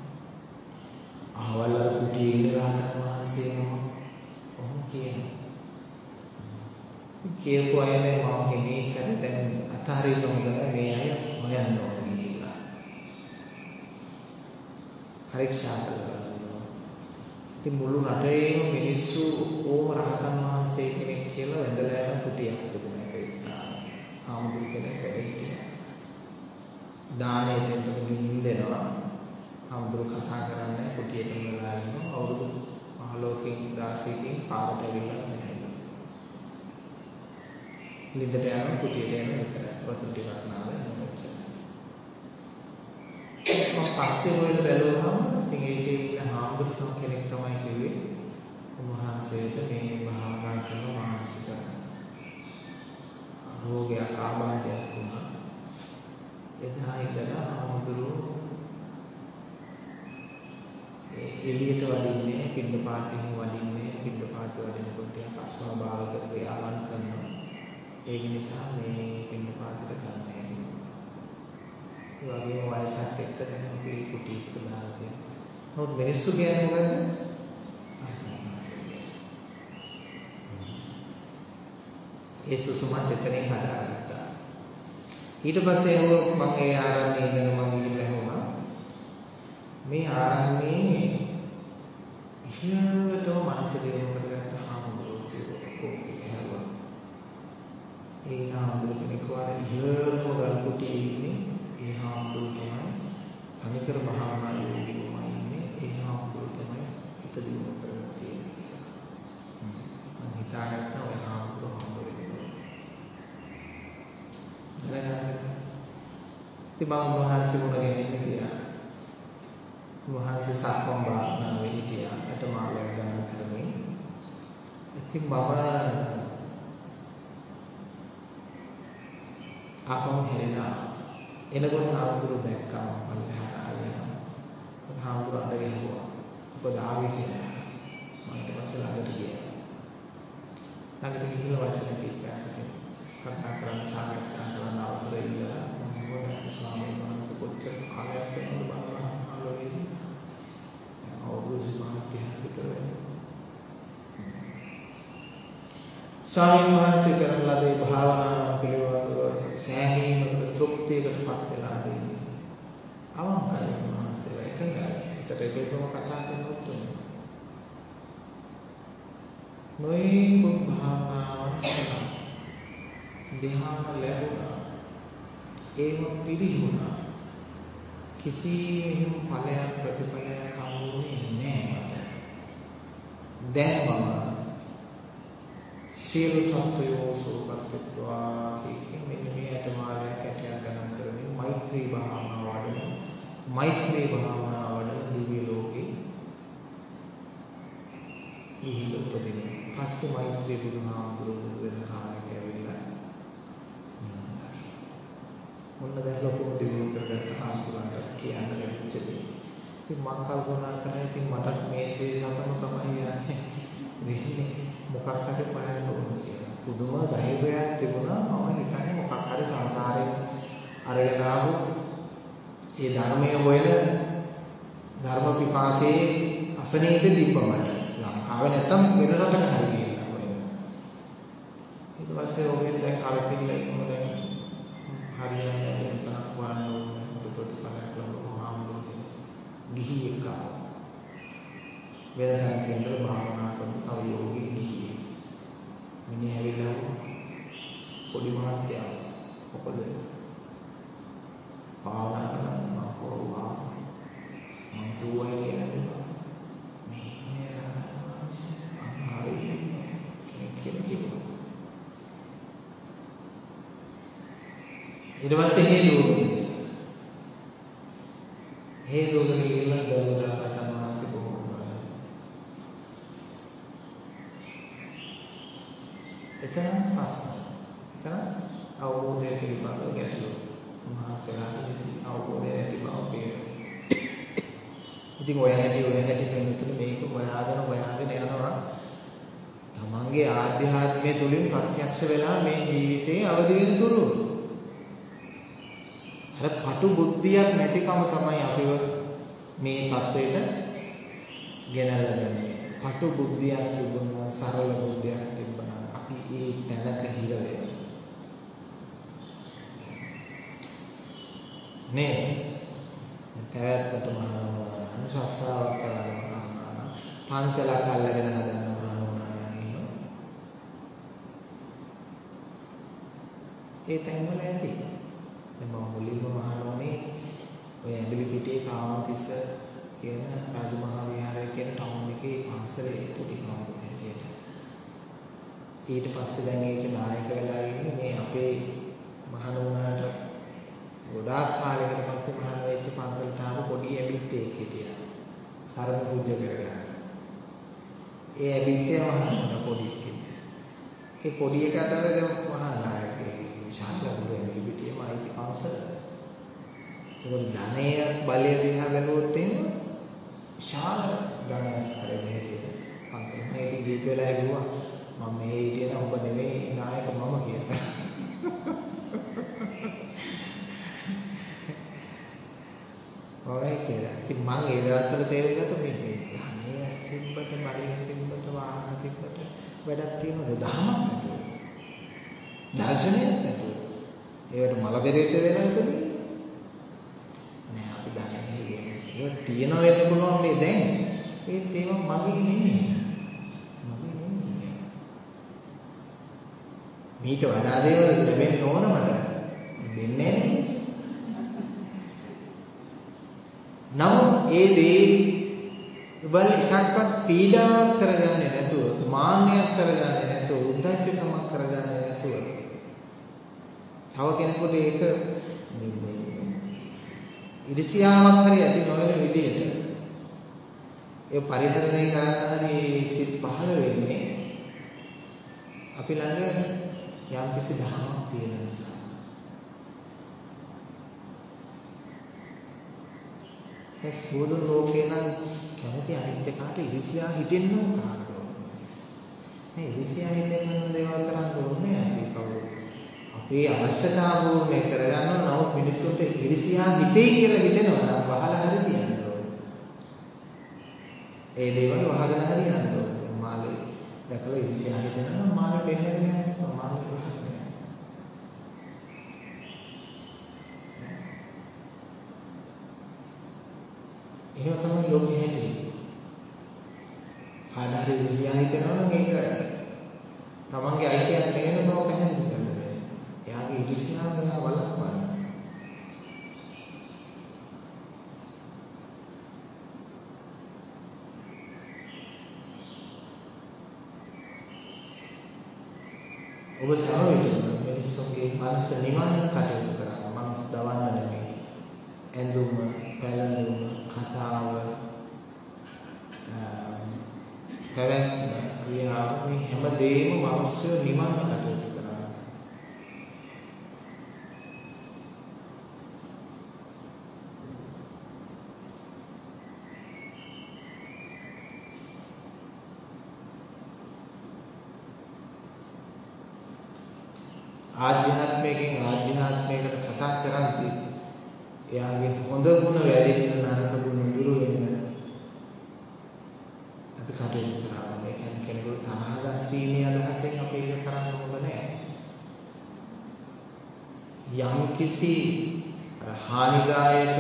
ආවල්ලා කුටියේ රාතන් වහන්සේ නම කොහොම කියනවා. කියපු අයනේ මම හිමී කර දැන් අතාරින්න හොඳ නැහැ මේ අය හොයන්න ඕනේ කියලා. පරීක්ෂා කරලා ඉතින් මුළු රටේම මිනිස්සු ඕම රහතන් වහන්සේ කෙනෙක් කියලා වැඳලා යන කුටියක් තිබුණා ඒක ස්ථානේ. ආමුදු කෙනෙක් වැඩිහිටියා. දානේ දෙන්නු නින්දනවා. ආමුදු කතා කරන්නේ කුටියටම වෙලා ඉන්නවා. අවුරුදු 15කින් 16කින් පාරට ඇවිල්ලා නැහැ. නින්දට යනවා කුටියට යනවා විතරයි. වතුර ටිකක් නාලා යනවා එච්චරයි. පස්සේ හොයලා බැලුවම ඉතින් ඒකේ ඉන්න හාමුදුරුවෝ කෙනෙක් තමයි කිව්වේ උන්වහන්සේට මේ භාවනා කරන මානසික රෝගයක් ආබාධයක් වුණා. එදා ඉඳලා හාමුදුරුවෝ එළියට වඩින්නේ පින්නපාතෙන් වඩින්නේ පින්නපාත වඩිනකොට අස්වාභාවික ක්‍රියාවන් කරනවා. ඒක නිසා මේ පින්නපාතට ගන්නේ. ඒ වගේම වයසක් එක්ක දැන් අපි කුටියකට දාලා තියෙනවා. නමුත් මිනිස්සු කියන්නේ මොකද? ඒ සුසුමත් එතනින් හදාගත්තා. ඊට පස්සේ මම ඒ ආරණ්‍යයේ ඉඳන් මම ගිහිල්ලා වුණා. මේ ආරණ්‍යයේ ඉහළටම මනස දියුණු කරගත්ත හාමුදුරුවෝ කියනවා. ඒ හාමුදුරුවෝ කෙනෙක් වගේ ඉහළම ගල් කුටියේ ඉන්නේ ඒ හාමුදුරුවෝ තමයි අනිකර භාවනා යෝගීවම ඉන්නේ ඒ හාමුදුරුවෝ තමයි හිත දියුණු කරගෙන තියෙන්නේ. මම හිතාගත්තා ඔය හාමුදුරුවෝ ඉතින් මම උන්වහන්සේ මොනගෙන හිටියා. උන්වහන්සේ සක්මන් භාවනාවේ හිටියා. අටමාලයක් ගන්න කරමින්. ඉතින් මම ආපහු හැරිලා එනකොට හාමුදුරුවෝ දැක්කා මම පල්ලෙහාට ආවා. හාමුදුරුවෝ අඬ ගැහුවා. මොකද ආවේ කියලා. මම ඊට පස්සේ ළඟට ගියා. ළඟට ගිහිල්ලා වචන කිව්වා. කතා කරන්න සාකච්ඡා කරන්න අවසර ඉල්ලලා මම ස්වාමීන් වහන්සේ කොච්චර කාලයක් වෙනවද බලන්න ආලෝකයේ අවුරුදු 5ක් විතර වෙනවා. ස්වාමීන් වහන්සේ කරන ලද ඒ භාවනාව පිළිබඳව සෑහීමකට තෘප්තියකටපත් වෙලා දෙන්නේ. අවංකයි වහන්සේලා එකඟයි. ඒකට ඒකම කතා කරනොත් නොයෙකුත් භාවනාවන් කරනවා. ධ්‍යාන ලැබුණා. ඒව පිළිහුණා. කිසිම ඵලයක් ප්‍රතිඵලයක් හම්බුනේ නැහැ මට. දැන් මම සියලු සත්වයෝ සෝපත්ත්වා කියන මෙන්න මේ අටමාලයක් ඇටයක් ගණන් කරමින් මෛත්‍රී භාවනාව වඩන මෛත්‍රී භාවනාව වඩන දිව්‍ය ලෝකේ ඉහිල උපදිනවා. පස්සේ මෛත්‍රී බුදුහාමුදුරුවෝ වෙන කාලෙක ඇවිල්ලා මොන දැන් ලොකුම දිනු කරගත්ත හාමුදුරන්ට කියන්න ලැබිච්ච දේ. ඉතින් මම කල්පනා කරා ඉතින් මට මේ සේ සතම තමයි යන්නේ. වෙන්නේ මොකක් හරි බලන්න ඕන කියලා. පුදුම ධෛර්යයක් තිබුණා. මම හිතන්නේ මොකක් හරි සංසාරයෙන් අරගෙන ආපු ඒ ධර්මයේ හොයන ධර්ම පිපාසයේ අසනීපෙ තිබ්බමට. ලංකාවේ නැත්තම් වෙන රටක හරි ගිහිල්ලා හොයන. ඊට පස්සේ ඔබෙන් දැන් කලකිරිලා ඉන්නකොට දැන් හරියන්නේ නැත්නම් වරන් ඕනේ ප්‍රතිපලයක් ලබනවා හාමුදුරුවෝ ගිහි එක වෙනසක් කියන භාවනා කරන තව යෝගී ගිහි මිනිහ ඇවිල්ලා පොඩි මහත්තයා මොකද භාවනා කරන්න කොහොමද මම කියුවා කියන්නේ මේ අමාරුයි කිව්වා. ඊට පස්සේ හේතුවගෙන ඉන්න බැලුවා පතමාති බොහොම එතන ප්‍රශ්න. එතන අවබෝධය පිළිබඳව ගැටලුව. මහත්කමට කිසි අවබෝධයක් නැති බව පේනවා. ඉතින් ඔය හැටි වෙනතුනේ මේක හොයාගෙන යනවා. තමන්ගේ ආධ්‍යාත්මය තුළින් ප්‍රත්‍යක්ෂ වෙලා මේ ජීවිතේ අවදි වෙන තුරු. අර පටු බුද්ධියක් නැතිකම තමයි අපිව මේ තත්වයට ගෙනල්ලා ගන්නේ. පටු බුද්ධියක් තිබුණා, සරල බුද්ධියක් තිබුණා අපි ඒ තැනක හිර වෙනවා. නේ පැවැත්මට මහානුවර අනුශාසනාවක් කරන්න මහානුවර පන්සලක් අල්ලගෙන හදන්න මහානුවර යන්නේ. ඒ තැන්වල ඇති. දැන් මම මුලින්ම මහානුවරේ ඔය ඇඹිලි පිටේ කාමතිස්ස කියන රාජමහා විහාරය කියන ටවුන් එකේ පන්සලේ පොඩි කාමරයක් හැටියට. ඊට පස්සේ දැන් ඒක නායක වෙලා ඉන්නේ මේ අපේ මහානුවරට ගොඩාක් කාලයකට පස්සේ මහාන වෙච්ච පන්සලට ආව පොඩි ඇබිත්තෙක් හිටියා. සරණ පූජ්‍ය කරගන්න. ඒ ඇබිත්තේ මහාන පොඩි කෙනෙක්. ඒ පොඩි එක අතර දැන් මහා නායකයෙක් විශාල බුදුරජාණන් පිටියම අයිති පන්සල. ඒක ධනය බලය දිහා බැලුවොත් එහෙම විශාල ධනයක් හරිනේ තියෙන පන්සල. මම ඉතින් දීප වෙලා ගිහුවා මම මේ හිටියන ඔබ නෙමෙයි නායක මම කියලා. ඔය කියලා. ඉතින් මම ඒ දවස්වල තේරුම් ගත්තා මේ ධනය තිබ්බට බලය තිබ්බට වාහන තිබ්බට වැඩක් තියෙනවද? දහමක් නැතුව. දර්ශනයක් නැතුව. ඒවට මල බෙරෙට වෙනවද? නෑ අපි දන්නේ නෑ. ඒක තියෙන වෙන්න පුළුවන් මේ දැන්. ඒත් ඒක මගේ නෙමෙයි. මගේ නෙමෙයි. මේක වඩා දේවල් ලැබෙන්න ඕන මට. දෙන්නේ නෑ. නමුත් ඒ දේ වල එකක්වත් පීඩාවක් කරගන්නේ නැතුව, මාන්නයක් කරගන්නේ නැතුව, උද්දච්චකමක් කරගන්නේ නැතුව තව කෙනෙකුට ඒක ඉරිසියාවක් හරි ඇති නොවන විදිහට ඒ පරිහරණය කරන්න හරි සිත් පහළ වෙන්නේ අපි ළඟ යම්කිසි ධර්මයක් තියෙන නිසා. ඒ සෝද ලෝකේ නම් කැමති අනිත් එකාට ඉරිසියා හිතෙන්න කාටද? මේ ඉරිසියා හිතෙන්න දේවල් කරන්න ඕනේ අපි කවුරු. අපේ අවශ්‍යතාව පූර්ණ කරගන්න නමුත් මිනිස්සුන්ට ඉරිසියා හිතේ කියලා හිතෙනවා නම් වහලා හරි තියන්න ඕනේ. ඒ දේවල් වහගෙන හරි යන්න ඕනේ. මාළේ දැකලා ඉරිසියා හිතෙනවා නම් මාළේ පෙන්නගෙන යනවා. මාළේ වහගෙන. එහෙම තමයි ලෝකෙ හැදෙන්නේ. කාදාරි ඉරිසියා හිතෙනවා නම් ඒක තමන්ගේ අයිතියක් නෙවෙන බව පැහැදිලි කරනවා. එයාගේ ඉරිසියාව ගැන බලපන්න. ඔබ සමවිත මිනිස්සුන්ගේ මනස නිවන කටයුතු කරනවා. මනස දවන්න නෙමෙයි. ඇඳුම, පැළඳුම, කතාව, පැවැත්ම, ක්‍රියාව මේ හැම දෙයක්ම මනුෂ්‍ය නිවන කටයුතු කරනවා. ආධ්‍යාත්මයෙන් ආධ්‍යාත්මයකට කතා කරද්දී එයාගේ හොඳ ගුණ වැඩෙන්න නරක ගුණ දුරු වෙන්න අපි කටයුතු කරනවා. මේ කියන්නේ කෙනෙකුට තරහ ගැනීමේ අදහසෙන් අපි ඒක කරන්න හොඳ නැහැ. යම් කිසි හානිදායක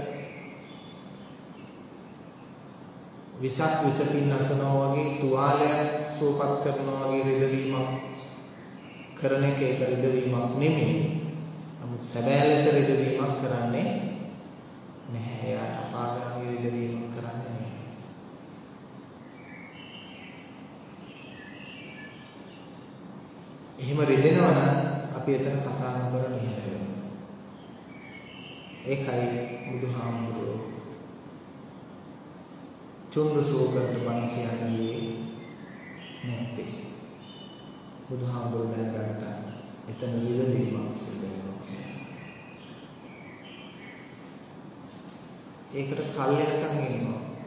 විසක් විසකින් නැසනවා වගේ තුවාලයක් සුවපත් කරනවා වගේ රිදවීමක් කරන එක ඒක රිදවීමක් නෙමෙයි. නමුත් සැබෑ ලෙස රිදවීමක් කරන්නේ නැහැ. එයාට අපාගාමී රිදවීමක් කරන්නේ නැහැ. එහෙම රිදෙනවා නම් අපි එතන කතා නොකර නිහඬ වෙනවා. ඒකයි බුදුහාමුදුරුවෝ චුන්දසෝකට බණ කියන්නේ නැත්තේ. බුදුහාමුදුරුවෝ දැනගත්තා එතන රිදවීමක් සිදු වෙනවා කියලා. ඒකට කල් යනකම් ඉන්නවා.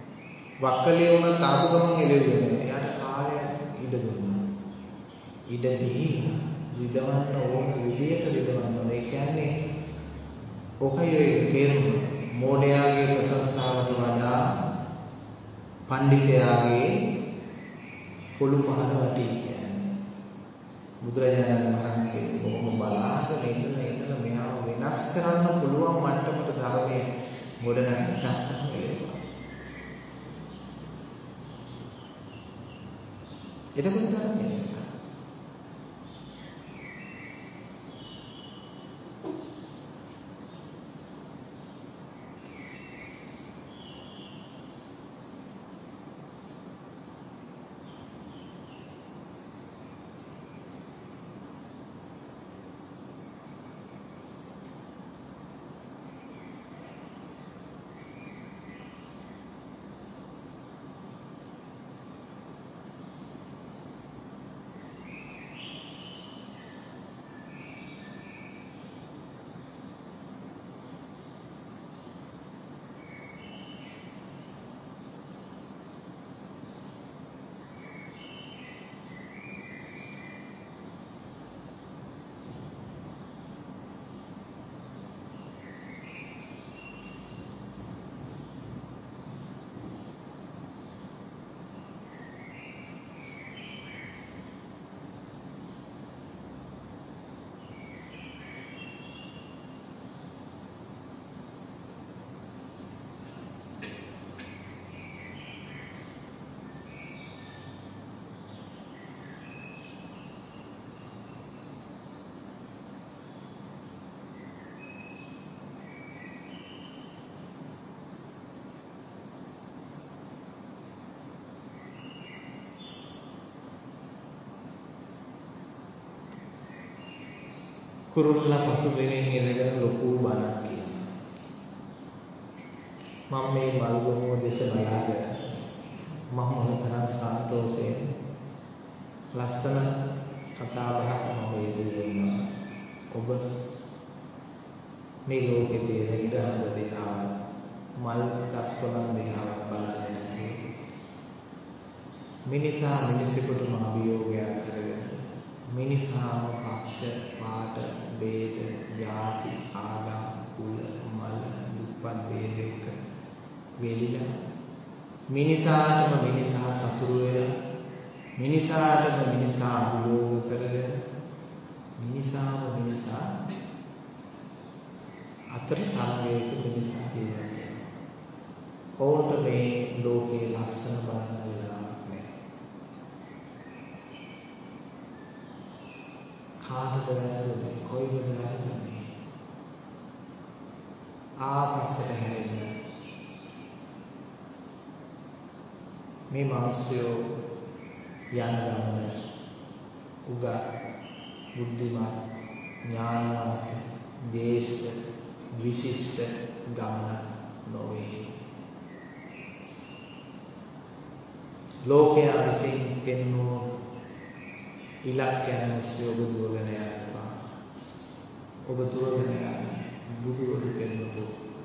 වක්කලිය වුණත් ආපු ගමන් එළෙව්වේ නෑ. එයාට කාලයක් ඉඩ දුන්නා. ඉඩ දීලා විදවන්න ඕන විදියට විදවන්න ඕන. ඒ කියන්නේ ඔකයි ඔය තේරුම. මෝඩයාගේ ප්‍රශංසාවට වඩා පඬිතයාගේ පොළු පහන වටී කියන්නේ. බුදුරජාණන් වහන්සේ කොහොම බලාගෙන ඉඳලා මෙයාව වෙනස් කරන්න පුළුවන් මට්ටමට ධර්මයේ ගොඩනගන්න ගත්තා කියලා. එතකොට ධර්මයේ කුරුල්ලා පසුබිමින් ඉඳගෙන ලොකු බණක් කියනවා. මම මේ මල්ගොමුව දෙස බලාගෙන මම මොනතරම් සන්තෝෂයෙන් ලස්සන කතා බහක් මම යෙදුණා. ඔබ මේ ලෝකේ තියෙන ඉඩහඳ දිහා මල් රස්වලන් දිහා බලන්නේ නැති මිනිසා මිනිසෙකුටම අභියෝගයක් කරගෙන මිනිසාම පක්ෂ පාට ભેද ಜಾති ආගම් කුල මල දුප්පත් ભેදයක වෙලිලා මිනිසාටම මිනිසා සතුරු වෙලා මිනිසාටම මිනිසා අභියෝග කරගෙන මිනිසාම මිනිසා අතර තරගයක මිනිසා කියන්නේ ඕන්ට මේ ලෝකේ ලස්සන බලන්න වෙලාවක් නැහැ. කාටද වැරදුනේ? කොයිද වැරදුනේ? ආපස්සට හැරෙන්න. මේ මිනිස්සු යන ගමන උගා බුද්ධිමත් ඥානවත් දේශ විශිෂ්ට ගමන නොවේ. ලෝකයා විසින් පෙන්වූ ඉලක්කයන් ඔස්සේ ඔබ දුවගෙන යනවා. ඔබ දුවගෙන යන බුදුවරු පෙන්වපු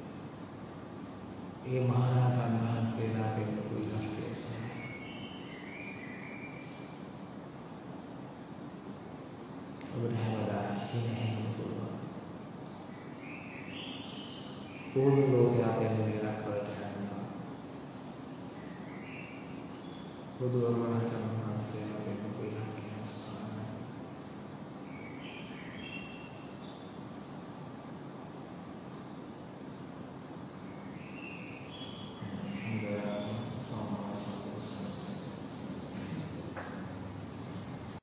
ඒ මහරහතන් වහන්සේලා පෙන්වපු ඉලක්කය ඔස්සේ ඔබට හැමදාම හිනෙන්න පුළුවන්. පොදු ලෝකයා පෙන්වන ඉලක්කවලට යනවා. බුදුරජාණන් වහන්සේලා පෙන්වපු ඉලක්කය ඔස්සේ